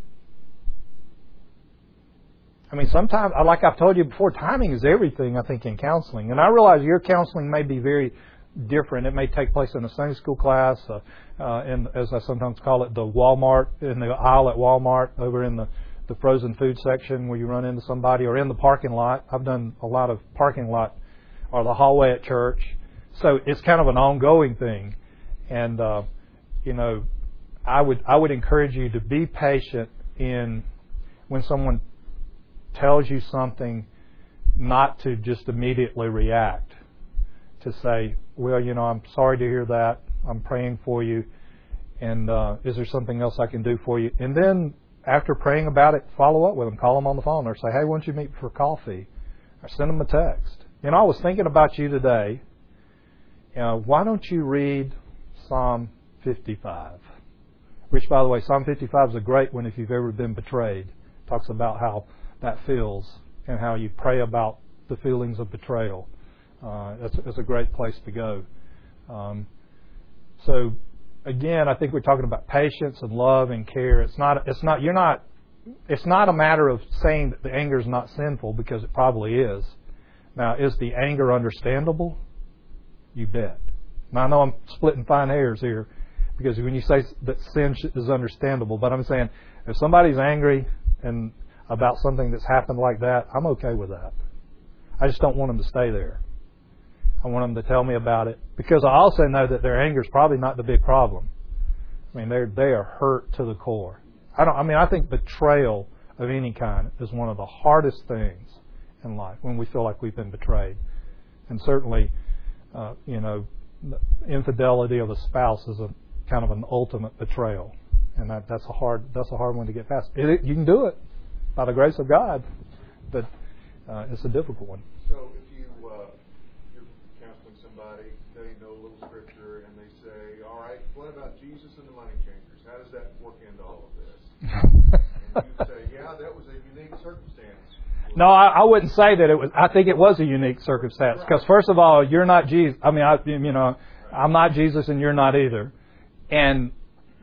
I mean, sometimes, like I've told you before, timing is everything, I think, in counseling. And I realize your counseling may be very different. It may take place in a Sunday school class, uh, uh, in, as I sometimes call it, the Walmart, in the aisle at Walmart, over in the, the frozen food section where you run into somebody, or in the parking lot. I've done a lot of parking lot, or the hallway at church. So it's kind of an ongoing thing. And, uh, you know, I would I would encourage you to be patient in when someone tells you something, not to just immediately react. To say, well, you know, I'm sorry to hear that. I'm praying for you. And uh, is there something else I can do for you? And then after praying about it, follow up with them. Call them on the phone or say, hey, why don't you meet for coffee? Or send them a text. You know, I was thinking about you today. You know, why don't you read Psalm fifty-five? Which, by the way, Psalm fifty-five is a great one if you've ever been betrayed. It talks about how that feels and how you pray about the feelings of betrayal. Uh, that's, that's a great place to go. Um, so, again, I think we're talking about patience and love and care. It's not. It's not. You're not. It's not a matter of saying that the anger is not sinful, because it probably is. Now, is the anger understandable? You bet. Now, I know I'm splitting fine hairs here, because when you say that sin is understandable, but I'm saying if somebody's angry and about something that's happened like that, I'm okay with that. I just don't want them to stay there. I want them to tell me about it, because I also know that their anger is probably not the big problem. I mean, they're they are hurt to the core. I don't. I mean, I think betrayal of any kind is one of the hardest things in life, when we feel like we've been betrayed, and certainly, uh, you know, the infidelity of a spouse is a kind of an ultimate betrayal, and that, that's a hard that's a hard one to get past. It, it, you can do it by the grace of God, but uh, it's a difficult one. So if you uh, you're counseling somebody, they know a little scripture, and they say, "All right, what about Jesus and the money changers? How does that work into all of this?" And you say, "Yeah, that was a unique circumstance." No, I, I wouldn't say that it was. I think it was a unique circumstance, because first of all, you're not Jesus. I mean, I, you know, I'm not Jesus, and you're not either. And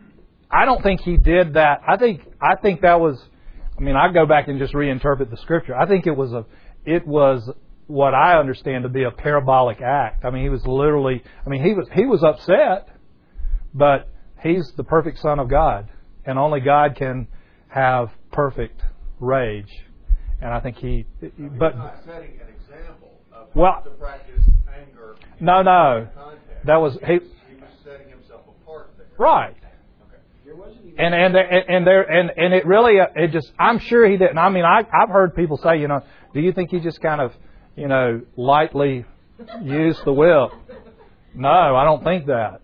I don't think he did that. I think I think that was. I mean, I go back and just reinterpret the scripture. I think it was a. It was what I understand to be a parabolic act. I mean, he was literally. I mean, he was he was upset, but he's the perfect Son of God, and only God can have perfect rage. And I think he, I mean, but he's not setting an example of well, how to practice anger. In no, no, context. that was he. He was setting himself apart there. Right. Okay. There wasn't even And and and and there and and it really it just I'm sure he didn't. I mean, I I've heard people say, you know, do you think he just kind of, you know, lightly used the whip? No, I don't think that.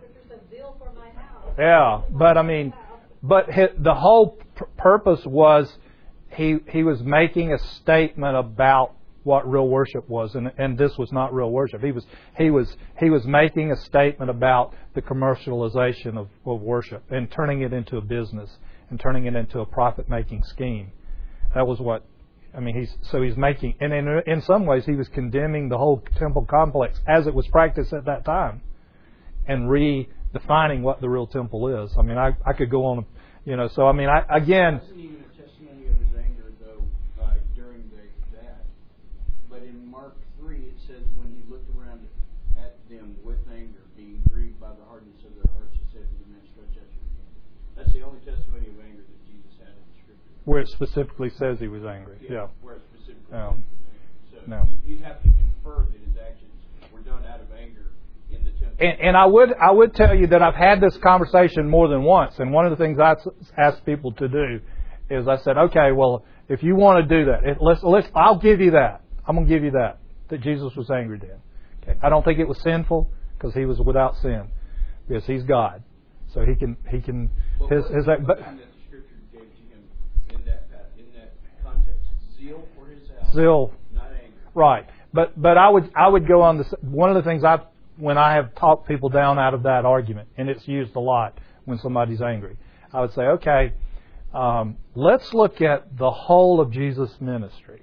Yeah, but I mean, but his, the whole p- purpose was. He he was making a statement about what real worship was, and and this was not real worship. He was he was he was making a statement about the commercialization of, of worship and turning it into a business and turning it into a profit-making scheme. That was what I mean, he's so he's making, and in, in some ways, he was condemning the whole temple complex as it was practiced at that time, and redefining what the real temple is. I mean, I, I could go on, you know. So I mean, I again. It wasn't even a testimony of his anger, though, uh, during the, that. But in Mark three, it says when he looked around at them with anger, being grieved by the hardness of their hearts, he said to the men, "Stretch out your hand." That's the only testimony of anger that Jesus had in the Scripture. Where it specifically says he was angry. Yeah. yeah. Where it specifically No. says he was angry. So No. you, you'd have to infer that his actions were done out of anger in the temple. And, and I would I would tell you that I've had this conversation more than once, and one of the things I ask people to do is I said, okay, well, if you want to do that, it, let's let's I'll give you that. I'm going to give you that that Jesus was angry then. Okay. I don't think it was sinful because he was without sin, because he's God, so he can he can But his what his. is the But, thing that the Scripture gave to him in that in that context? Zeal for his house, Zeal. not anger. Right, but but I would I would go on this. One of the things I when I have talked people down out of that argument, and it's used a lot when somebody's angry, I would say, okay, um, let's look at the whole of Jesus' ministry.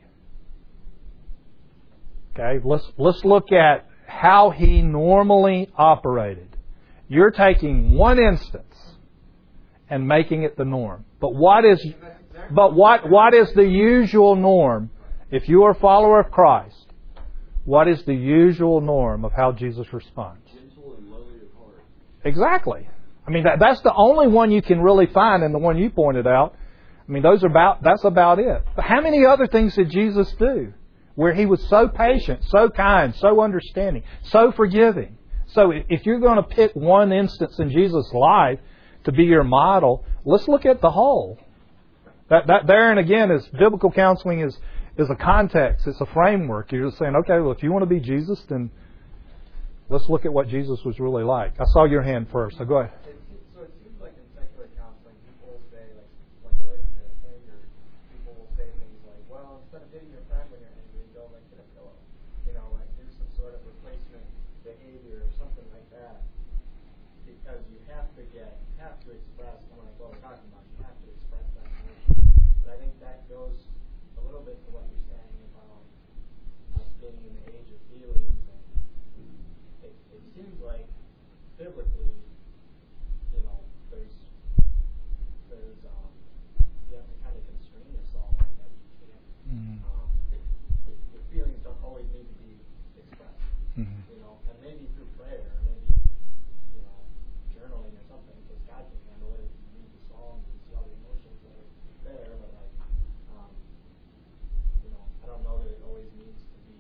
Okay, let's let's look at how he normally operated. You're taking one instance and making it the norm. But what is but what what is the usual norm? If you are a follower of Christ, what is the usual norm of how Jesus responds? Gentle and lowly of heart. Exactly. I mean, that, that's the only one you can really find, and the one you pointed out. I mean, those are about that's about it. But how many other things did Jesus do where he was so patient, so kind, so understanding, so forgiving? So if you're going to pick one instance in Jesus' life to be your model, let's look at the whole. That that there and again is biblical counseling is is a context, it's a framework. You're just saying, okay, well, if you want to be Jesus, then let's look at what Jesus was really like. I saw your hand first, so go ahead. It seems, so it seems like in secular counseling, people will say, like, like related to anger, people will say things like, well, instead of hitting your friend when you're angry, go like hit a pillow. You know, like do some sort of replacement behavior or something like that. Because you have to get, have to express, kind of like what we're talking about, you have to express that emotion. But I think that goes a little bit to what you're saying about us being in the age of feelings. And it, it seems like biblically, you know, there's there's um, you have to kind of constrain yourself like that. You can't. Mm-hmm. Um, your feelings don't always need to be expressed. Mm-hmm. You know, and maybe through prayer, maybe you know, journaling or something, because God can handle it. You read the Psalms and see all the emotions that are there, but like, um, you know, I don't know that it always needs to be.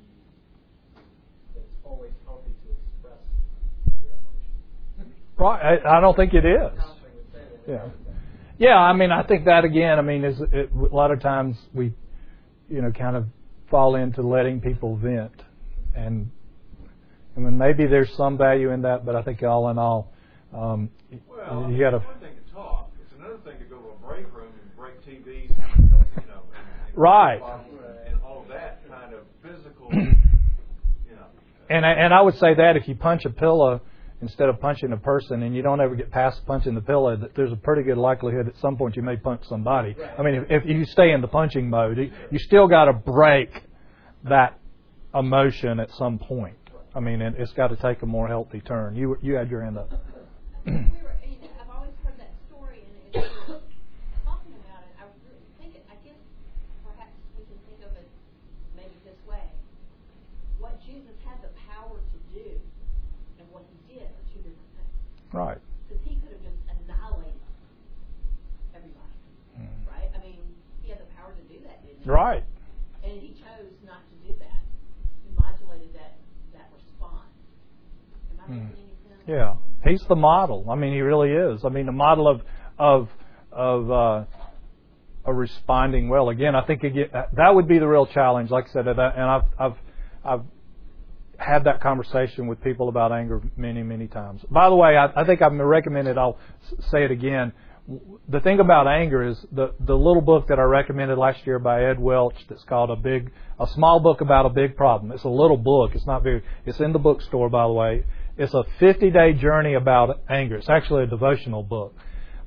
That it's always healthy to express your emotions. Right, I, I don't think it is. Counseling would say that. Yeah. Yeah, I mean, I think that again, I mean, is it, a lot of times we, you know, kind of fall into letting people vent. And I mean, maybe there's some value in that, but I think all in all, um, Well, you got to. it's one thing to talk. It's another thing to go to a break room and break T Vs, and, you know, and, and Right. and all that kind of physical, you know. And I, and I would say that if you punch a pillow instead of punching a person, and you don't ever get past punching the pillow, that there's a pretty good likelihood at some point you may punch somebody. I mean, if, if you stay in the punching mode, you, you still got to break that emotion at some point. I mean, it, it's got to take a more healthy turn. You you had your hand up. we were, you know, I've always heard that story, and as you were talking about it, I really think it, I guess perhaps we can think of it maybe this way. What Jesus had the power to do and what he did are two different things. Right. Because he could have just annihilated everybody, Mm. right? I mean, he had the power to do that, didn't he? Right. And he chose not to do that. He modulated that, that response. Am I Mm. making any sense? Yeah, he's the model. I mean, he really is. I mean, the model of of of uh, a responding well. Again, I think again, that would be the real challenge. Like I said, and I've I've I've had that conversation with people about anger many many times. By the way, I, I think I've recommended. I'll say it again. The thing about anger is the the little book that I recommended last year by Ed Welch that's called a big a small book about a big problem. It's a little book. It's not very. It's in the bookstore, by the way. It's a fifty-day journey about anger. It's actually a devotional book.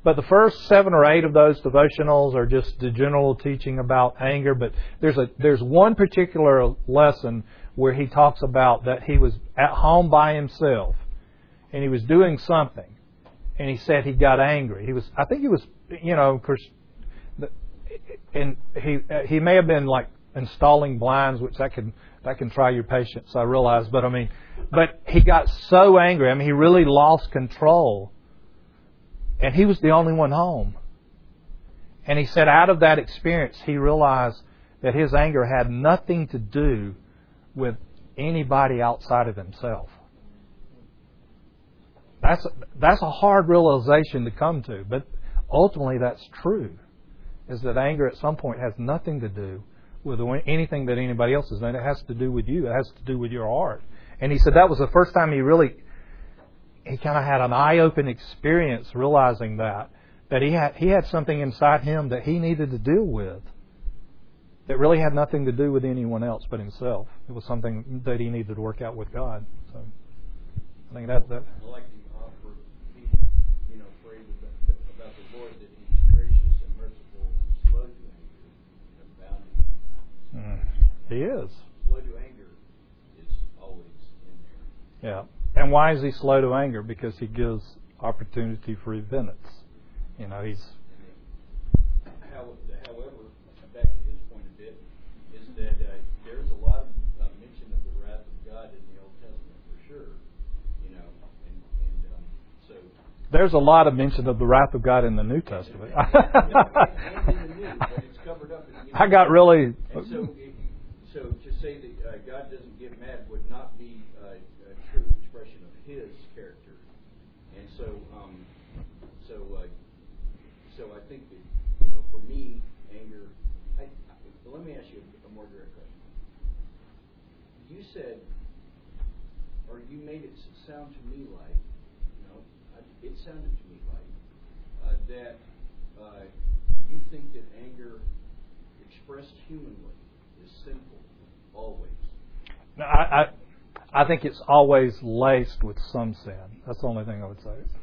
but the first seven or eight of those devotionals are just the general teaching about anger. But there's a there's one particular lesson where he talks about that he was at home by himself and he was doing something, and he said he got angry. He was, I think he was, you know, of course, and he he may have been like installing blinds, which that can that can try your patience, I realize. But I mean, but he got so angry. I mean, he really lost control. And he was the only one home. And he said out of that experience, he realized that his anger had nothing to do with anybody outside of himself. That's a, that's a hard realization to come to. But ultimately, that's true. Is that anger at some point has nothing to do with anything that anybody else has done. It has to do with you. It has to do with your heart. And he said that was the first time he really... he kind of had an eye-open experience realizing that, that he had he had something inside him that he needed to deal with that really had nothing to do with anyone else but himself. It was something that he needed to work out with God. So I think that... that I like the offer, you know, phrase about, about the Lord, that He's gracious and merciful, slow to anger, and abounding in kindness. mm, he is. Slow to anger is always in there. Yeah. And why is he slow to anger? Because he gives opportunity for repentance. You know, he's... How, however, back to his point a bit, is that uh, there's a lot of uh, mention of the wrath of God in the Old Testament, for sure. You know, and, and um, so... There's a lot of mention of the wrath of God in the New Testament. and in the New, but it's covered up in the New. I got really... And so, it, so to say that uh, God doesn't get mad would not be uh, a true expression of His character. And so, um, so, uh, so I think that, you know, for me, anger. I, I, let me ask you a, a more direct question. You said, or you made it sound to me like, you know, it sounded to me like uh, that uh, you think that anger expressed humanly is sinful always. No, I, I I think it's always laced with some sin. That's the only thing I would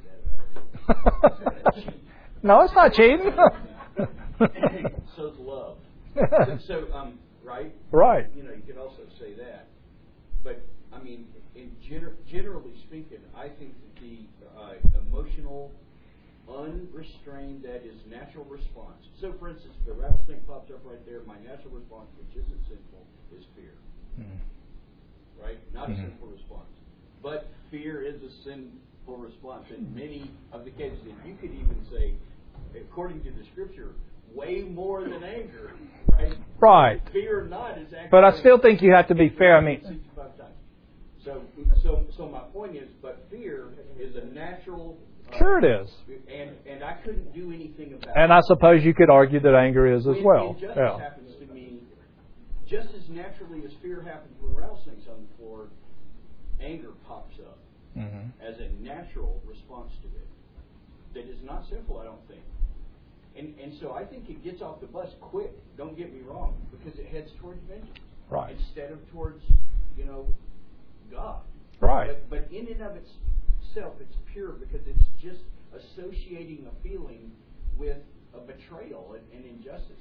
say. No, it's not cheating. So's love. So, so, um, right? Right. You know, you could also say that. But, I mean, in gener- generally speaking, I think that the uh, emotional, unrestrained, that is, natural response. So, for instance, if the rattlesnake pops up right there, my natural response, which isn't sinful, is fear. Mm. Right? Not mm-hmm. a sinful response. But fear is a sinful response in many of the cases. And you could even say, according to the Scripture, way more than anger. Right? Right. Fear not is actually... But I still think you have to be fair. I mean... sixty-five times. So, so, so my point is, but fear is a natural... Uh, sure it is. And, and I couldn't do anything about and it. And I suppose you could argue that anger is as when well. Injustice yeah. happens to me just as naturally as fear happens when rattlesnakes on the floor, anger pops up mm-hmm. as a natural response to it. That is not simple, I don't think. And and so I think it gets off the bus quick, don't get me wrong, because it heads towards vengeance. Right. Instead of towards, you know, God. Right. But, but in and of itself, it's pure because it's just associating a feeling with a betrayal and, and injustice.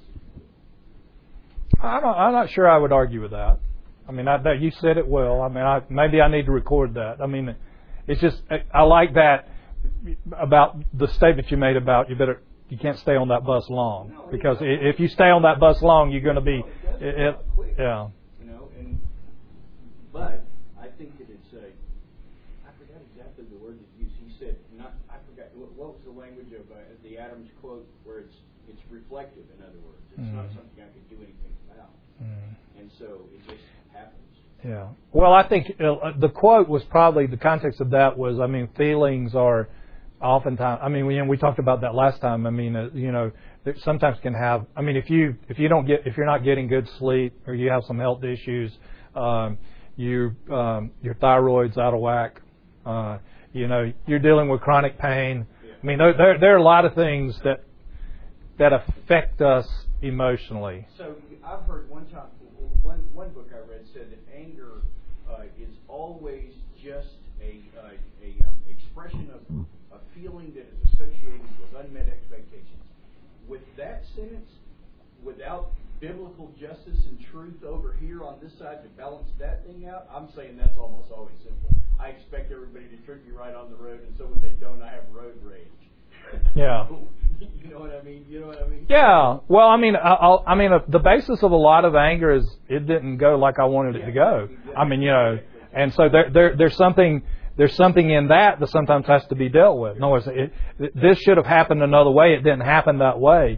I don't, I'm not sure I would argue with that. I mean, I, that you said it well. I mean, I, maybe I need to record that. I mean, it's just I, I like that about the statement you made about you better you can't stay on that bus long no, because if you stay on that bus long, you're going to be no, it it, quick, yeah. You know, and but I think that it's a I forgot exactly the word that he used. He said not. I forgot what, what was the language of uh, the Adams quote where it's it's reflective. In other words, it's mm. not something I could do anything about. Mm. And so it just happens. Yeah. Well, I think uh, the quote was probably, the context of that was, I mean, feelings are oftentimes, I mean, we, we talked about that last time. I mean, uh, you know, sometimes can have, I mean, if you, if you don't get, if you're not getting good sleep or you have some health issues, um, you, um, your thyroid's out of whack, uh, you know, you're dealing with chronic pain. Yeah. I mean, there, there, there are a lot of things that, that affect us emotionally. So I've heard one time, one one book I read said that anger uh, is always just a uh, a um, expression of a feeling that is associated with unmet expectations. With that sentence, without biblical justice and truth over here on this side to balance that thing out, I'm saying that's almost always simple. I expect everybody to treat me right on the road, and so when they don't, I have road rage. Yeah. You know what I mean? You know what I mean? Yeah. Well, I mean, I, I'll, I mean, uh, the basis of a lot of anger is it didn't go like I wanted it to go. I mean, you know, and so there, there, there's something, there's something in that that sometimes has to be dealt with. In other words, it, it, this should have happened another way. It didn't happen that way,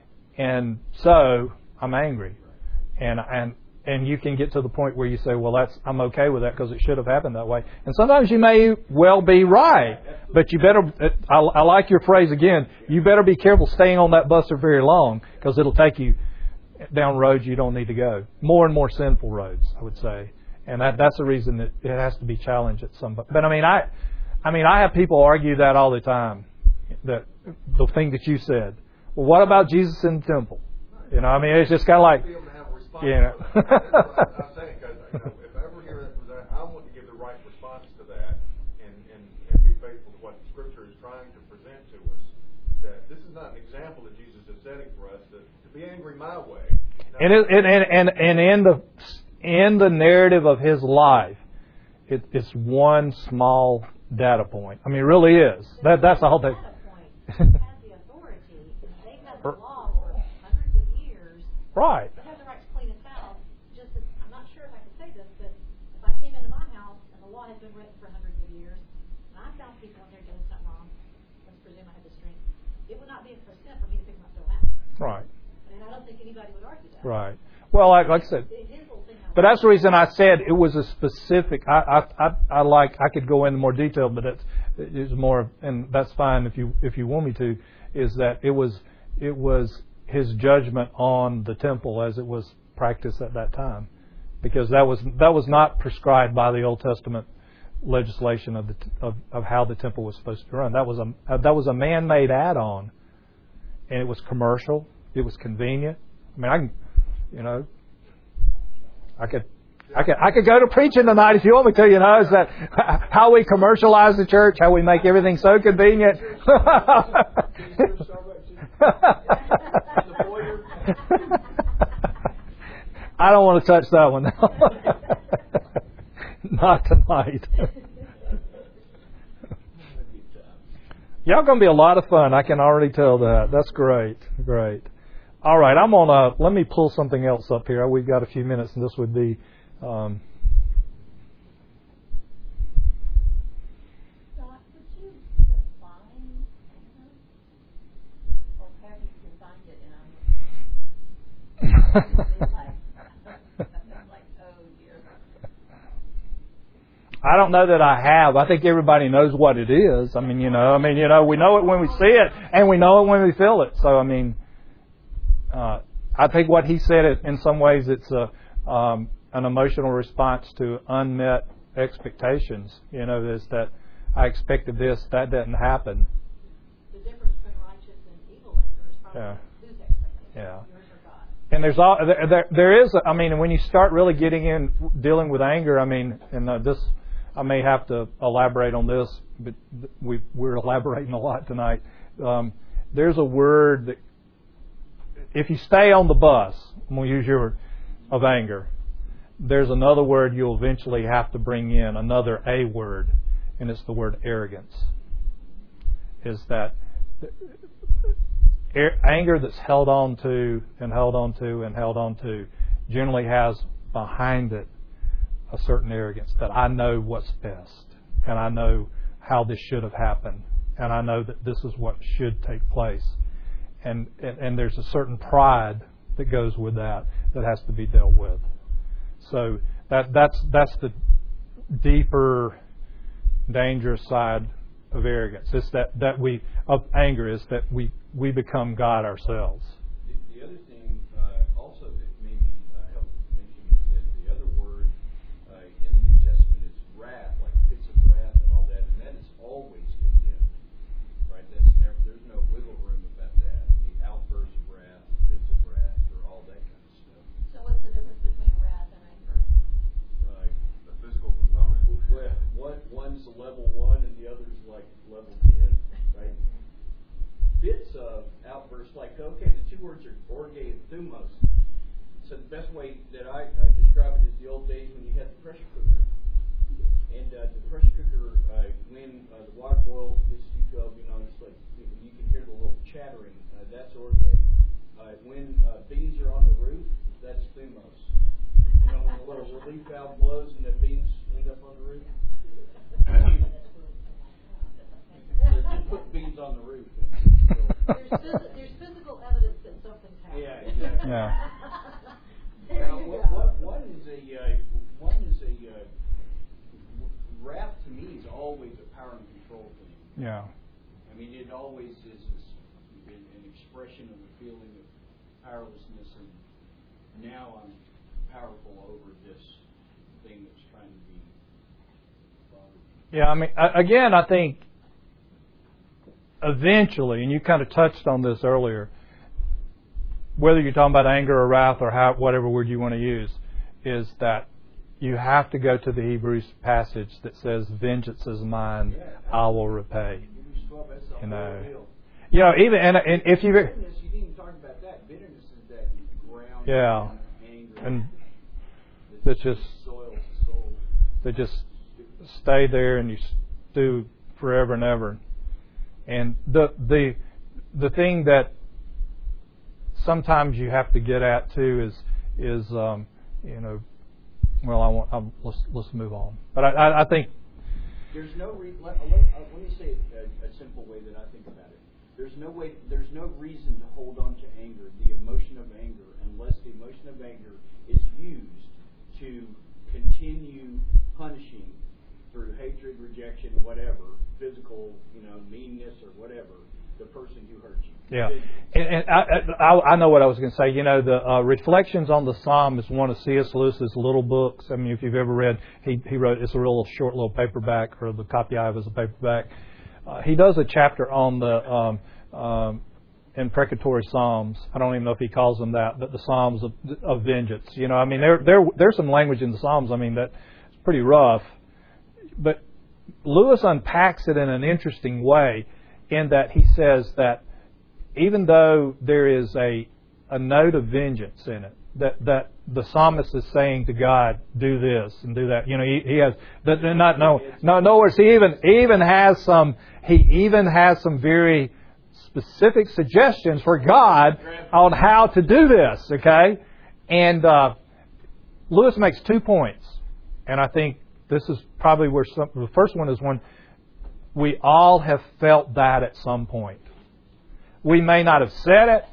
and so I'm angry, and and and you can get to the point where you say, well, that's I'm okay with that because it should have happened that way. And sometimes you may well be right, but you better. I, I like your phrase again. You better be careful staying on that bus for very long because it'll take you down roads you don't need to go. More and more sinful roads, I would say, and that that's the reason that it has to be challenged at some. But I mean, I, I mean, I have people argue that all the time. That the thing that you said. Well, what about Jesus in the temple? You know, I mean, it's just kind of like. You know. That's what I'm saying, because you know, if I ever hear that present, I want to give the right response to that and, and, and be faithful to what Scripture is trying to present to us. That this is not an example that Jesus is setting for us, that to be angry my way. And, it, and, and, and, and in the in the narrative of his life, it, it's one small data point. I mean, it really is. That That's the whole thing. Data point. They have the authority. They've had the law for hundreds of years. Right. They have the right to clean us out. Just as, I'm not sure if I can say this, but if I came into my house and the law has been written for hundreds of years, and I found people in there doing something wrong, let's presume I had the strength, it would not be a sin for me to pick them up and throw them out. Right. And I don't think anybody would argue that. Right. Well, like, like I said, but that's the reason I said it was a specific. I I I, I like I could go into more detail, but it's it's more, and that's fine if you if you want me to. Is that it was it was his judgment on the temple as it was practiced at that time, because that was that was not prescribed by the Old Testament legislation of the of, of how the temple was supposed to run. That was a that was a man-made add-on, and it was commercial. It was convenient. I mean, I can, you know, I could. I could I could go to preaching tonight if you want me to. You know, is that how we commercialize the church? How we make everything so convenient? I don't want to touch that one now. Not tonight. Y'all going to be a lot of fun. I can already tell that. That's great. Great. All right. I'm on a, let me pull something else up here. We've got a few minutes, and this would be. Um, Doc, would you define anger? Or have you defined it and I'm like, oh dear. I don't know that I have. I think everybody knows what it is. I mean, you know, I mean, you know, we know it when we see it, and we know it when we feel it. So, I mean, uh, I think what he said, it in some ways, it's a um, an emotional response to unmet expectations. You know, is that I expected this, that didn't happen. The difference between righteous and evil anger is probably Yeah. whose expectation? Yeah. Yours or God? And there's all there, there. There is. I mean, when you start really getting in dealing with anger, I mean, and uh, this, I may have to elaborate on this, but we we're elaborating a lot tonight. Um, there's a word that, if you stay on the bus, I'm going to use your of anger. There's another word you'll eventually have to bring in, another A word, and it's the word arrogance. Is that anger that's held on to and held on to and held on to generally has behind it a certain arrogance that I know what's best, and I know how this should have happened, and I know that this is what should take place. And, and, and there's a certain pride that goes with that that has to be dealt with. So that that's that's the deeper, dangerous side of arrogance. It's that, that we of anger is that we, we become God ourselves. The, the other thing uh, also that maybe uh, helps mention is that the other word uh, in the New Testament is wrath, like fits of wrath and all that, and that is always condemned. Right? That's never. There's no wiggle room about that. The outbursts of wrath, fits of wrath, or all that kind of stuff. So what's the difference between wrath and anger? Right. The physical component. Well, one one's level one and the other's like level ten. words are orge and thumos. So the best way that I uh, describe it is the old days when you had the pressure cooker. And uh, the pressure cooker, uh, when uh, the water boils, gets to twelve, you know, it's like you can hear the little chattering. Uh, that's orge. Uh, when uh, beans are on the roof, that's thumos. You know, when the little relief valve blows and the beans end up on the roof. So just put beans on the roof. There's, phys- there's physical evidence that something's happening. Yeah, exactly. Yeah. There Now, you what, go. what, one is a uh, one is a uh, wrath to me is always a power and control thing. Yeah. I mean, it always is this, an expression of a feeling of powerlessness, and now I'm powerful over this thing that's trying to be bothered. Yeah, I mean, I- again, I think eventually, and you kind of touched on this earlier, whether you're talking about anger or wrath or how, whatever word you want to use, is that you have to go to the Hebrews passage that says, "Vengeance is mine, I will repay." Hebrews twelve, that's the You know, whole deal. you know, even and, and if you, Bitterness, you didn't even talk about that. Bitterness is that ground yeah, anger and that that's just soils the soul. they just stay there and you stew forever and ever. And the the the thing that sometimes you have to get at too is is um, you know, well, I want I'm, let's let's move on. But I, I, I think There's no re- let, let, uh, let me say it a, a simple way that I think about it. There's no way. There's no reason to hold on to anger, the emotion of anger, unless the emotion of anger is used to continue punishing through hatred, rejection, whatever, physical, you know, meanness or whatever, the person who hurt you. yeah, and, and I, I I know what I was going to say. You know, the uh, Reflections on the Psalm is one of C S Lewis's little books. I mean, if you've ever read, he he wrote it's a real short little paperback, or the copy I have is a paperback. Uh, he does a chapter on the um, um, imprecatory psalms. I don't even know if he calls them that, but the psalms of, of vengeance. You know, I mean, there there there's some language in the psalms. I mean, that's pretty rough, but Lewis unpacks it in an interesting way, in that he says that even though there is a a note of vengeance in it, that that the psalmist is saying to God, do this and do that. You know, he, he has that not no no in other words, he even he even has some he even has some very specific suggestions for God on how to do this. Okay, and uh, Lewis makes two points, and I think this is probably where some, the first one is one. We all have felt that at some point. We may not have said it,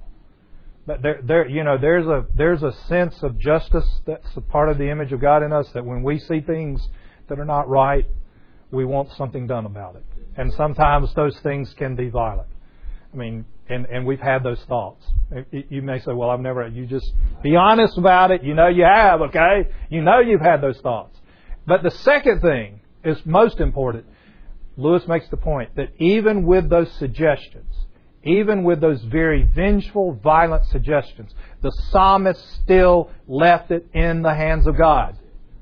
but there, there, you know, there's a there's a sense of justice that's a part of the image of God in us. That when we see things that are not right, we want something done about it. And sometimes those things can be violent. I mean, and, and we've had those thoughts. You may say, "Well, I've never." You just be honest about it. You know you have. Okay, you know you've had those thoughts. But the second thing is most important. Lewis makes the point that even with those suggestions, even with those very vengeful, violent suggestions, the psalmist still left it in the hands of God.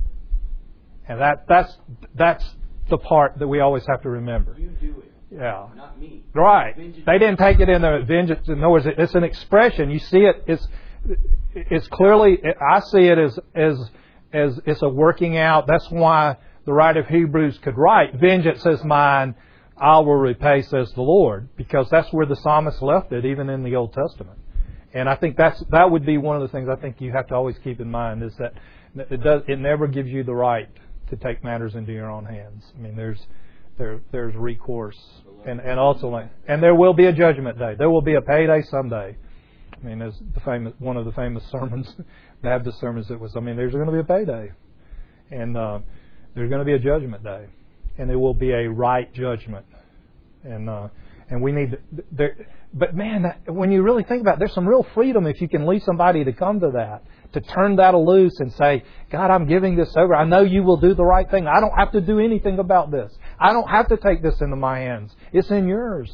And that that's that's the part that we always have to remember. You do it. Yeah. Not me. Right. Vengeance. They didn't take it in the vengeance. In other words, it's an expression. You see it. It's it's clearly. I see it as as as it's a working out. That's why the writer of Hebrews could write, "Vengeance is mine, I will repay," says the Lord, because that's where the psalmist left it, even in the Old Testament. And I think that's that would be one of the things I think you have to always keep in mind, is that it does it never gives you the right to take matters into your own hands. I mean, there's there there's recourse, and and also and there will be a judgment day. There will be a payday someday. I mean, there's the famous one of the famous sermons, Baptist sermons. It was. I mean, there's going to be a payday, and uh, there's going to be a judgment day, and there will be a right judgment, and uh, and we need. To, there, but man, that, when you really think about it, there's some real freedom if you can lead somebody to come to that, to turn that loose and say, "God, I'm giving this over. I know you will do the right thing. I don't have to do anything about this. I don't have to take this into my hands. It's in yours,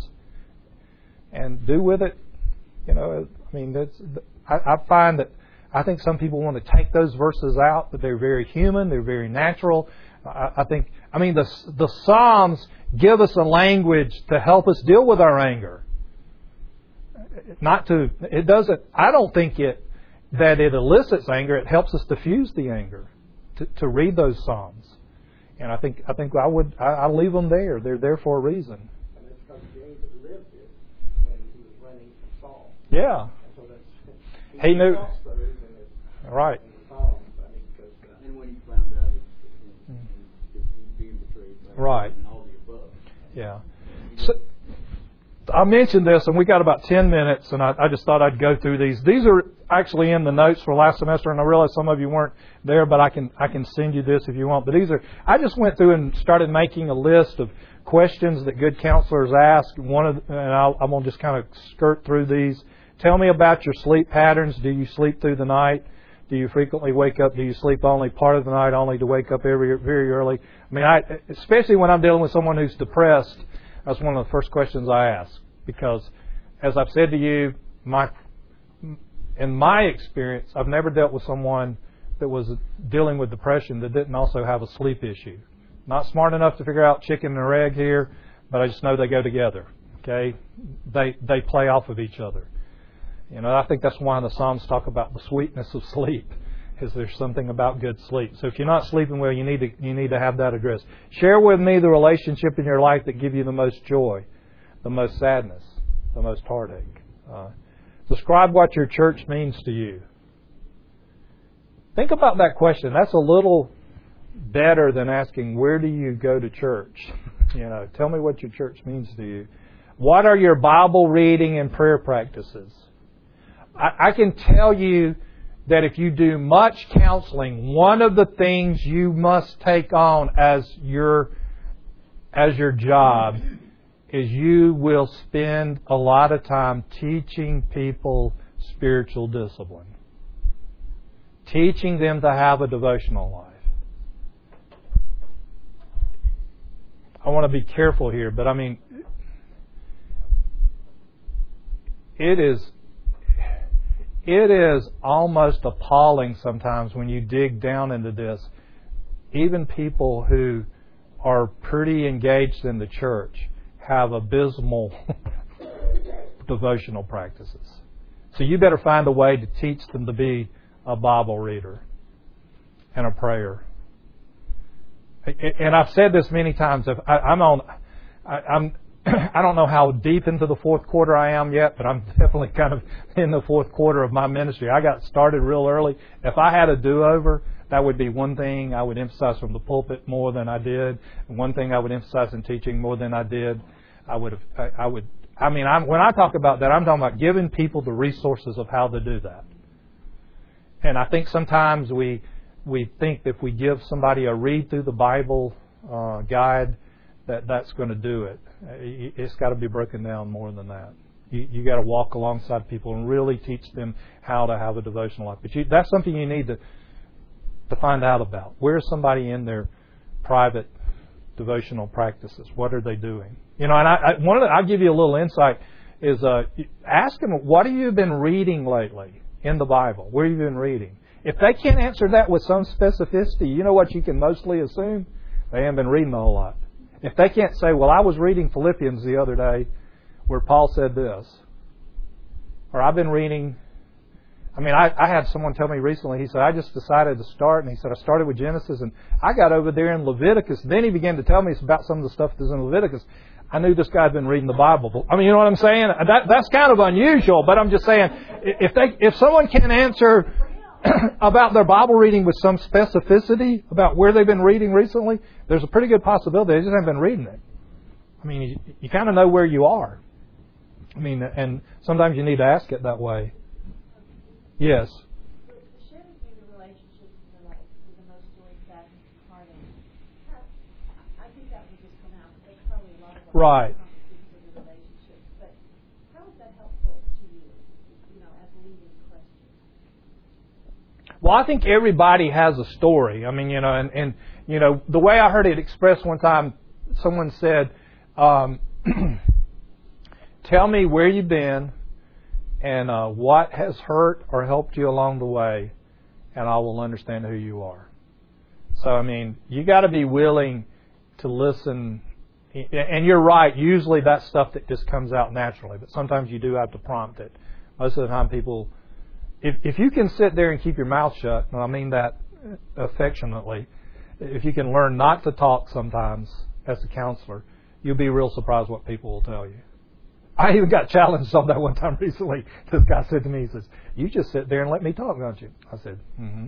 and do with it." You know, I mean, that's. I, I find that I think some people want to take those verses out, but they're very human. They're very natural. I, I think. I mean, the the Psalms give us a language to help us deal with our anger. not to, it doesn't, I don't think it, that it elicits anger. It helps us diffuse the anger to, to read those Psalms. And I think, I think I would, I, I leave them there. They're there for a reason. And it's because David lived it when he was running from Saul. Yeah. And so that's, he, he knew. Those in his, right. in the Psalms, I mean, because, uh, and when he found out he was being betrayed, right. And all the above. Yeah. So, I mentioned this, and we got about ten minutes, and I, I just thought I'd go through these. These are actually in the notes for last semester, and I realize some of you weren't there, but I can I can send you this if you want. But these are, I just went through and started making a list of questions that good counselors ask. One of, and I'll, I'm going to just kind of skirt through these. Tell me about your sleep patterns. Do you sleep through the night? Do you frequently wake up? Do you sleep only part of the night, only to wake up every very early? I mean, I, especially when I'm dealing with someone who's depressed, that's one of the first questions I ask. Because, as I've said to you, my in my experience, I've never dealt with someone that was dealing with depression that didn't also have a sleep issue. Not smart enough to figure out chicken and egg here, but I just know they go together. Okay, they they play off of each other. You know, I think that's why the Psalms talk about the sweetness of sleep. Is there's something about good sleep. So if you're not sleeping well, you need to you need to have that addressed. Share with me the relationship in your life that give you the most joy, the most sadness, the most heartache. Uh, describe what your church means to you. Think about that question. That's a little better than asking, where do you go to church? You know, tell me what your church means to you. What are your Bible reading and prayer practices? I, I can tell you that if you do much counseling, one of the things you must take on as your as your job is you will spend a lot of time teaching people spiritual discipline. Teaching them to have a devotional life. I want to be careful here, but I mean, it is It is almost appalling sometimes when you dig down into this. Even people who are pretty engaged in the church have abysmal devotional practices. So you better find a way to teach them to be a Bible reader and a prayer. And I've said this many times. If I, I'm on, I, I'm. I don't know how deep into the fourth quarter I am yet, but I'm definitely kind of in the fourth quarter of my ministry. I got started real early. If I had a do-over, that would be one thing I would emphasize from the pulpit more than I did, and one thing I would emphasize in teaching more than I did. I would have, I, I would, I mean, I'm, when I talk about that, I'm talking about giving people the resources of how to do that. And I think sometimes we we think if we give somebody a read through the Bible uh, guide, that that's going to do it. It's got to be broken down more than that. You, you got to walk alongside people and really teach them how to have a devotional life. But you, that's something you need to to find out about. Where's somebody in their private devotional practices? What are they doing? You know, and I, I one of the, I'll give you a little insight. Is uh, ask them, what have you been reading lately in the Bible? Where have you been reading? If they can't answer that with some specificity, you know what you can mostly assume? They haven't been reading a whole lot. If they can't say, well, I was reading Philippians the other day where Paul said this, or I've been reading, I mean, I, I had someone tell me recently, he said, I just decided to start, and he said, I started with Genesis, and I got over there in Leviticus. Then he began to tell me about some of the stuff that's in Leviticus. I knew this guy had been reading the Bible. I mean, you know what I'm saying? That, that's kind of unusual, but I'm just saying, if they, if someone can answer about their Bible reading with some specificity about where they've been reading recently, there's a pretty good possibility they just haven't been reading it. I mean, you, you kind of know where you are. I mean, and sometimes you need to ask it that way. Yes. Share with me the relationships in your life with the most joy, sadness, and heartache. I think that would just come out. There's probably a lot of right. because of the relationships, but how is that helpful to you? You know, as a leading question. Well, I think everybody has a story. I mean, you know, and, and you know, the way I heard it expressed one time, someone said, um, tell me where you've been and uh, what has hurt or helped you along the way, and I will understand who you are. So, I mean, you got to be willing to listen And you're right, usually that's stuff that just comes out naturally, but sometimes you do have to prompt it. Most of the time people, if, if you can sit there and keep your mouth shut, and I mean that affectionately, if you can learn not to talk sometimes as a counselor, you'll be real surprised what people will tell you. I even got challenged on that one time recently. This guy said to me, he says, "You just sit there and let me talk, don't you?" I said, "Mm-hmm."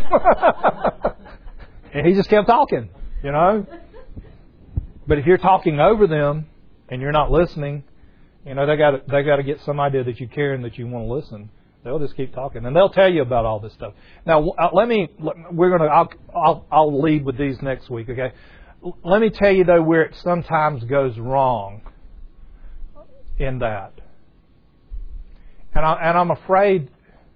And he just kept talking, you know. But if you're talking over them and you're not listening, you know, they got they got to get some idea that you care and that you want to listen. They'll just keep talking, and they'll tell you about all this stuff. Now, let me. We're gonna. I'll, I'll, I'll lead with these next week. Okay. Let me tell you though where it sometimes goes wrong in that, and I, and I'm afraid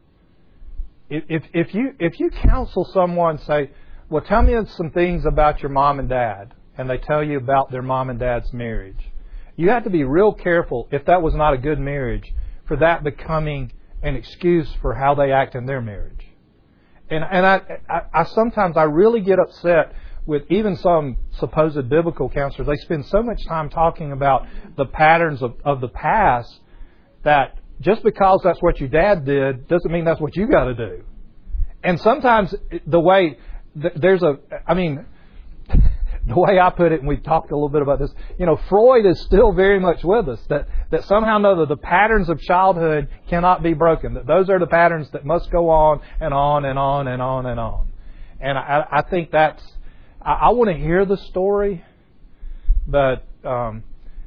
if if you if you counsel someone, say, "Well, tell me some things about your mom and dad," and they tell you about their mom and dad's marriage, you have to be real careful if that was not a good marriage for that becoming an excuse for how they act in their marriage. And and I, I, I sometimes I really get upset with even some supposed biblical counselors. They spend so much time talking about the patterns of, of the past that just because that's what your dad did doesn't mean that's what you got to do. And sometimes the way there's a, I mean, the way I put it, and we've talked a little bit about this, you know, Freud is still very much with us, that, that somehow know that the patterns of childhood cannot be broken, that those are the patterns that must go on and on and on and on and on. And I, I think that's, I, I want to hear the story, but, um,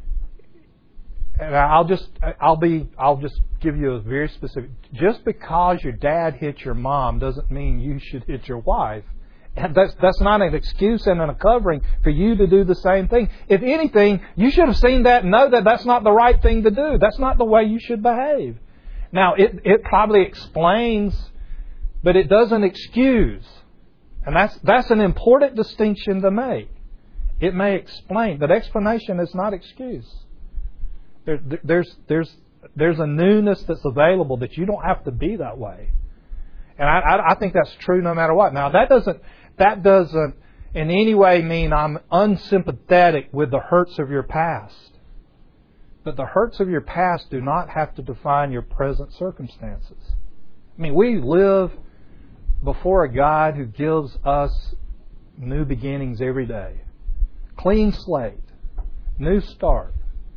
and I'll just, I'll be, I'll just give you a very specific, just because your dad hit your mom doesn't mean you should hit your wife. And that's, that's not an excuse and a covering for you to do the same thing. If anything, you should have seen that and know that that's not the right thing to do. That's not the way you should behave. Now, it, it probably explains, but it doesn't excuse. And that's, that's an important distinction to make. It may explain, but explanation is not excuse. There, there's, there's, there's a newness that's available that you don't have to be that way. And I, I, I think that's true no matter what. Now, that doesn't, that doesn't in any way mean I'm unsympathetic with the hurts of your past. But the hurts of your past do not have to define your present circumstances. I mean, we live before a God who gives us new beginnings every day. Clean slate. New start.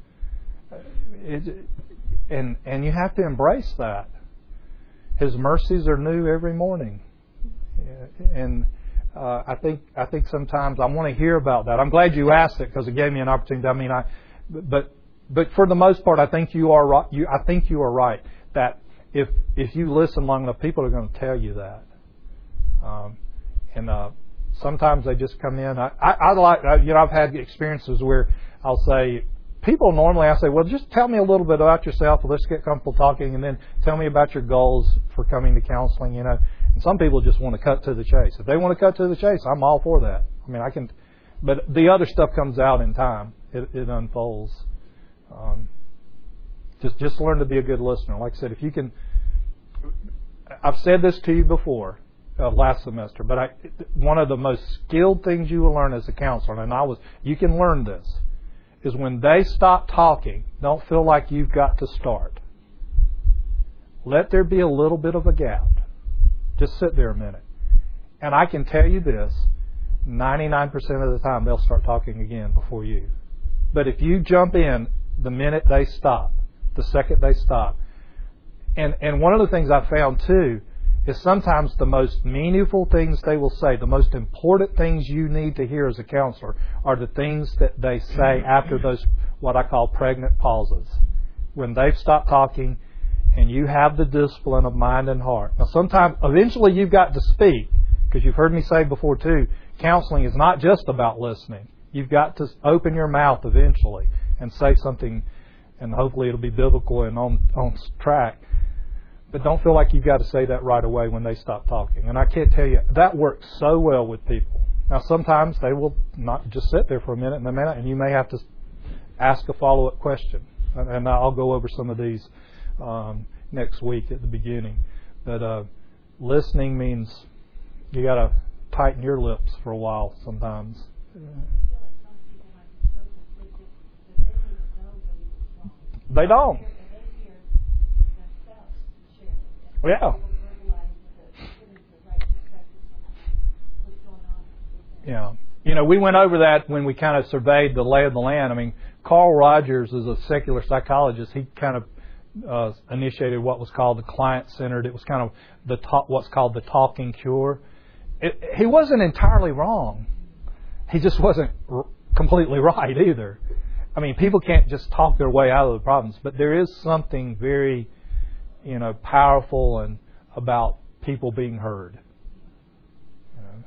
It, and, and you have to embrace that. His mercies are new every morning. And uh, I think I think sometimes I want to hear about that. I'm glad you asked it because it gave me an opportunity. I mean, I but but for the most part, I think you are right. You, I think you are right that if if you listen long enough, people are going to tell you that. Um, and uh, sometimes they just come in. I, I, I like I, you know I've had experiences where I'll say. People normally, I say, well, just tell me a little bit about yourself. Let's get comfortable talking, and then tell me about your goals for coming to counseling. You know, and some people just want to cut to the chase. If they want to cut to the chase, I'm all for that. I mean, I can, but the other stuff comes out in time. It, it unfolds. Um, just, just learn to be a good listener. Like I said, if you can, I've said this to you before uh, last semester, but I, one of the most skilled things you will learn as a counselor, and I was, you can learn this. Is when they stop talking, don't feel like you've got to start. Let there be a little bit of a gap. Just sit there a minute. And I can tell you this, ninety-nine percent of the time they'll start talking again before you. But if you jump in the minute they stop, the second they stop, and, and one of the things I found too, is sometimes the most meaningful things they will say, the most important things you need to hear as a counselor are the things that they say after those, what I call pregnant pauses. When they've stopped talking and you have the discipline of mind and heart. Now sometimes, eventually you've got to speak, because you've heard me say before too, counseling is not just about listening. You've got to open your mouth eventually and say something, and hopefully it'll be biblical and on, on track. But don't feel like you've got to say that right away when they stop talking. And I can't tell you, that works so well with people. Now, sometimes they will not just sit there for a minute and a minute, and you may have to ask a follow-up question. And I'll go over some of these um, next week at the beginning. But uh, listening means you got to tighten your lips for a while sometimes. I feel like some people have so completely They don't. And they hear themselves share it. And Yeah. people verbalize the, putting the right perspective on what's going on with them. Yeah. You know, we went over that when we kind of surveyed the lay of the land. I mean, Carl Rogers is a secular psychologist. He kind of uh, initiated what was called the client-centered. It was kind of the talk, what's called the talking cure. It, he wasn't entirely wrong. He just wasn't r- completely right either. I mean, people can't just talk their way out of the problems, but there is something very, you know, powerful and about people being heard. You know.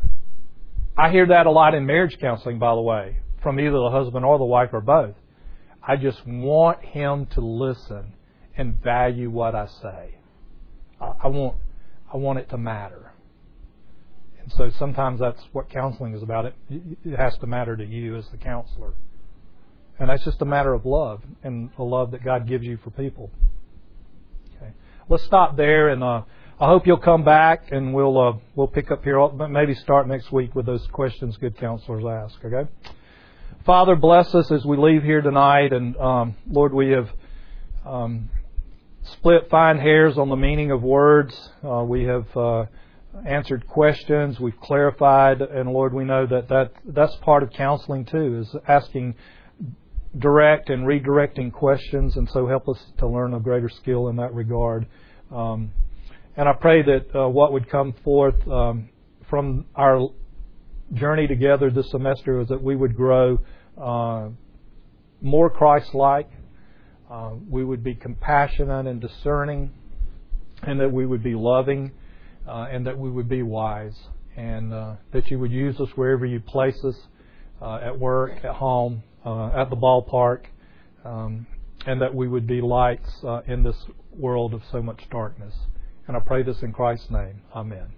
I hear that a lot in marriage counseling, by the way, from either the husband or the wife or both. I just want him to listen and value what I say. I, I want, I want it to matter. And so sometimes that's what counseling is about. It, it has to matter to you as the counselor. And that's just a matter of love and the love that God gives you for people. Okay. Let's stop there, and uh, I hope you'll come back, and we'll uh, we'll pick up here. Maybe start next week with those questions good counselors ask. Okay. Father, bless us as we leave here tonight, and um, Lord, we have um, split fine hairs on the meaning of words. Uh, we have uh, answered questions. We've clarified, and Lord, we know that, that that's part of counseling too, is asking direct and redirecting questions, and so help us to learn a greater skill in that regard. Um, and I pray that uh, what would come forth um, from our journey together this semester is that we would grow uh, more Christ-like, uh, we would be compassionate and discerning, and that we would be loving, uh, and that we would be wise, and uh, that you would use us wherever you place us, uh, at work, at home, uh, at the ballpark, um, and that we would be lights uh, in this world of so much darkness. And I pray this in Christ's name. Amen.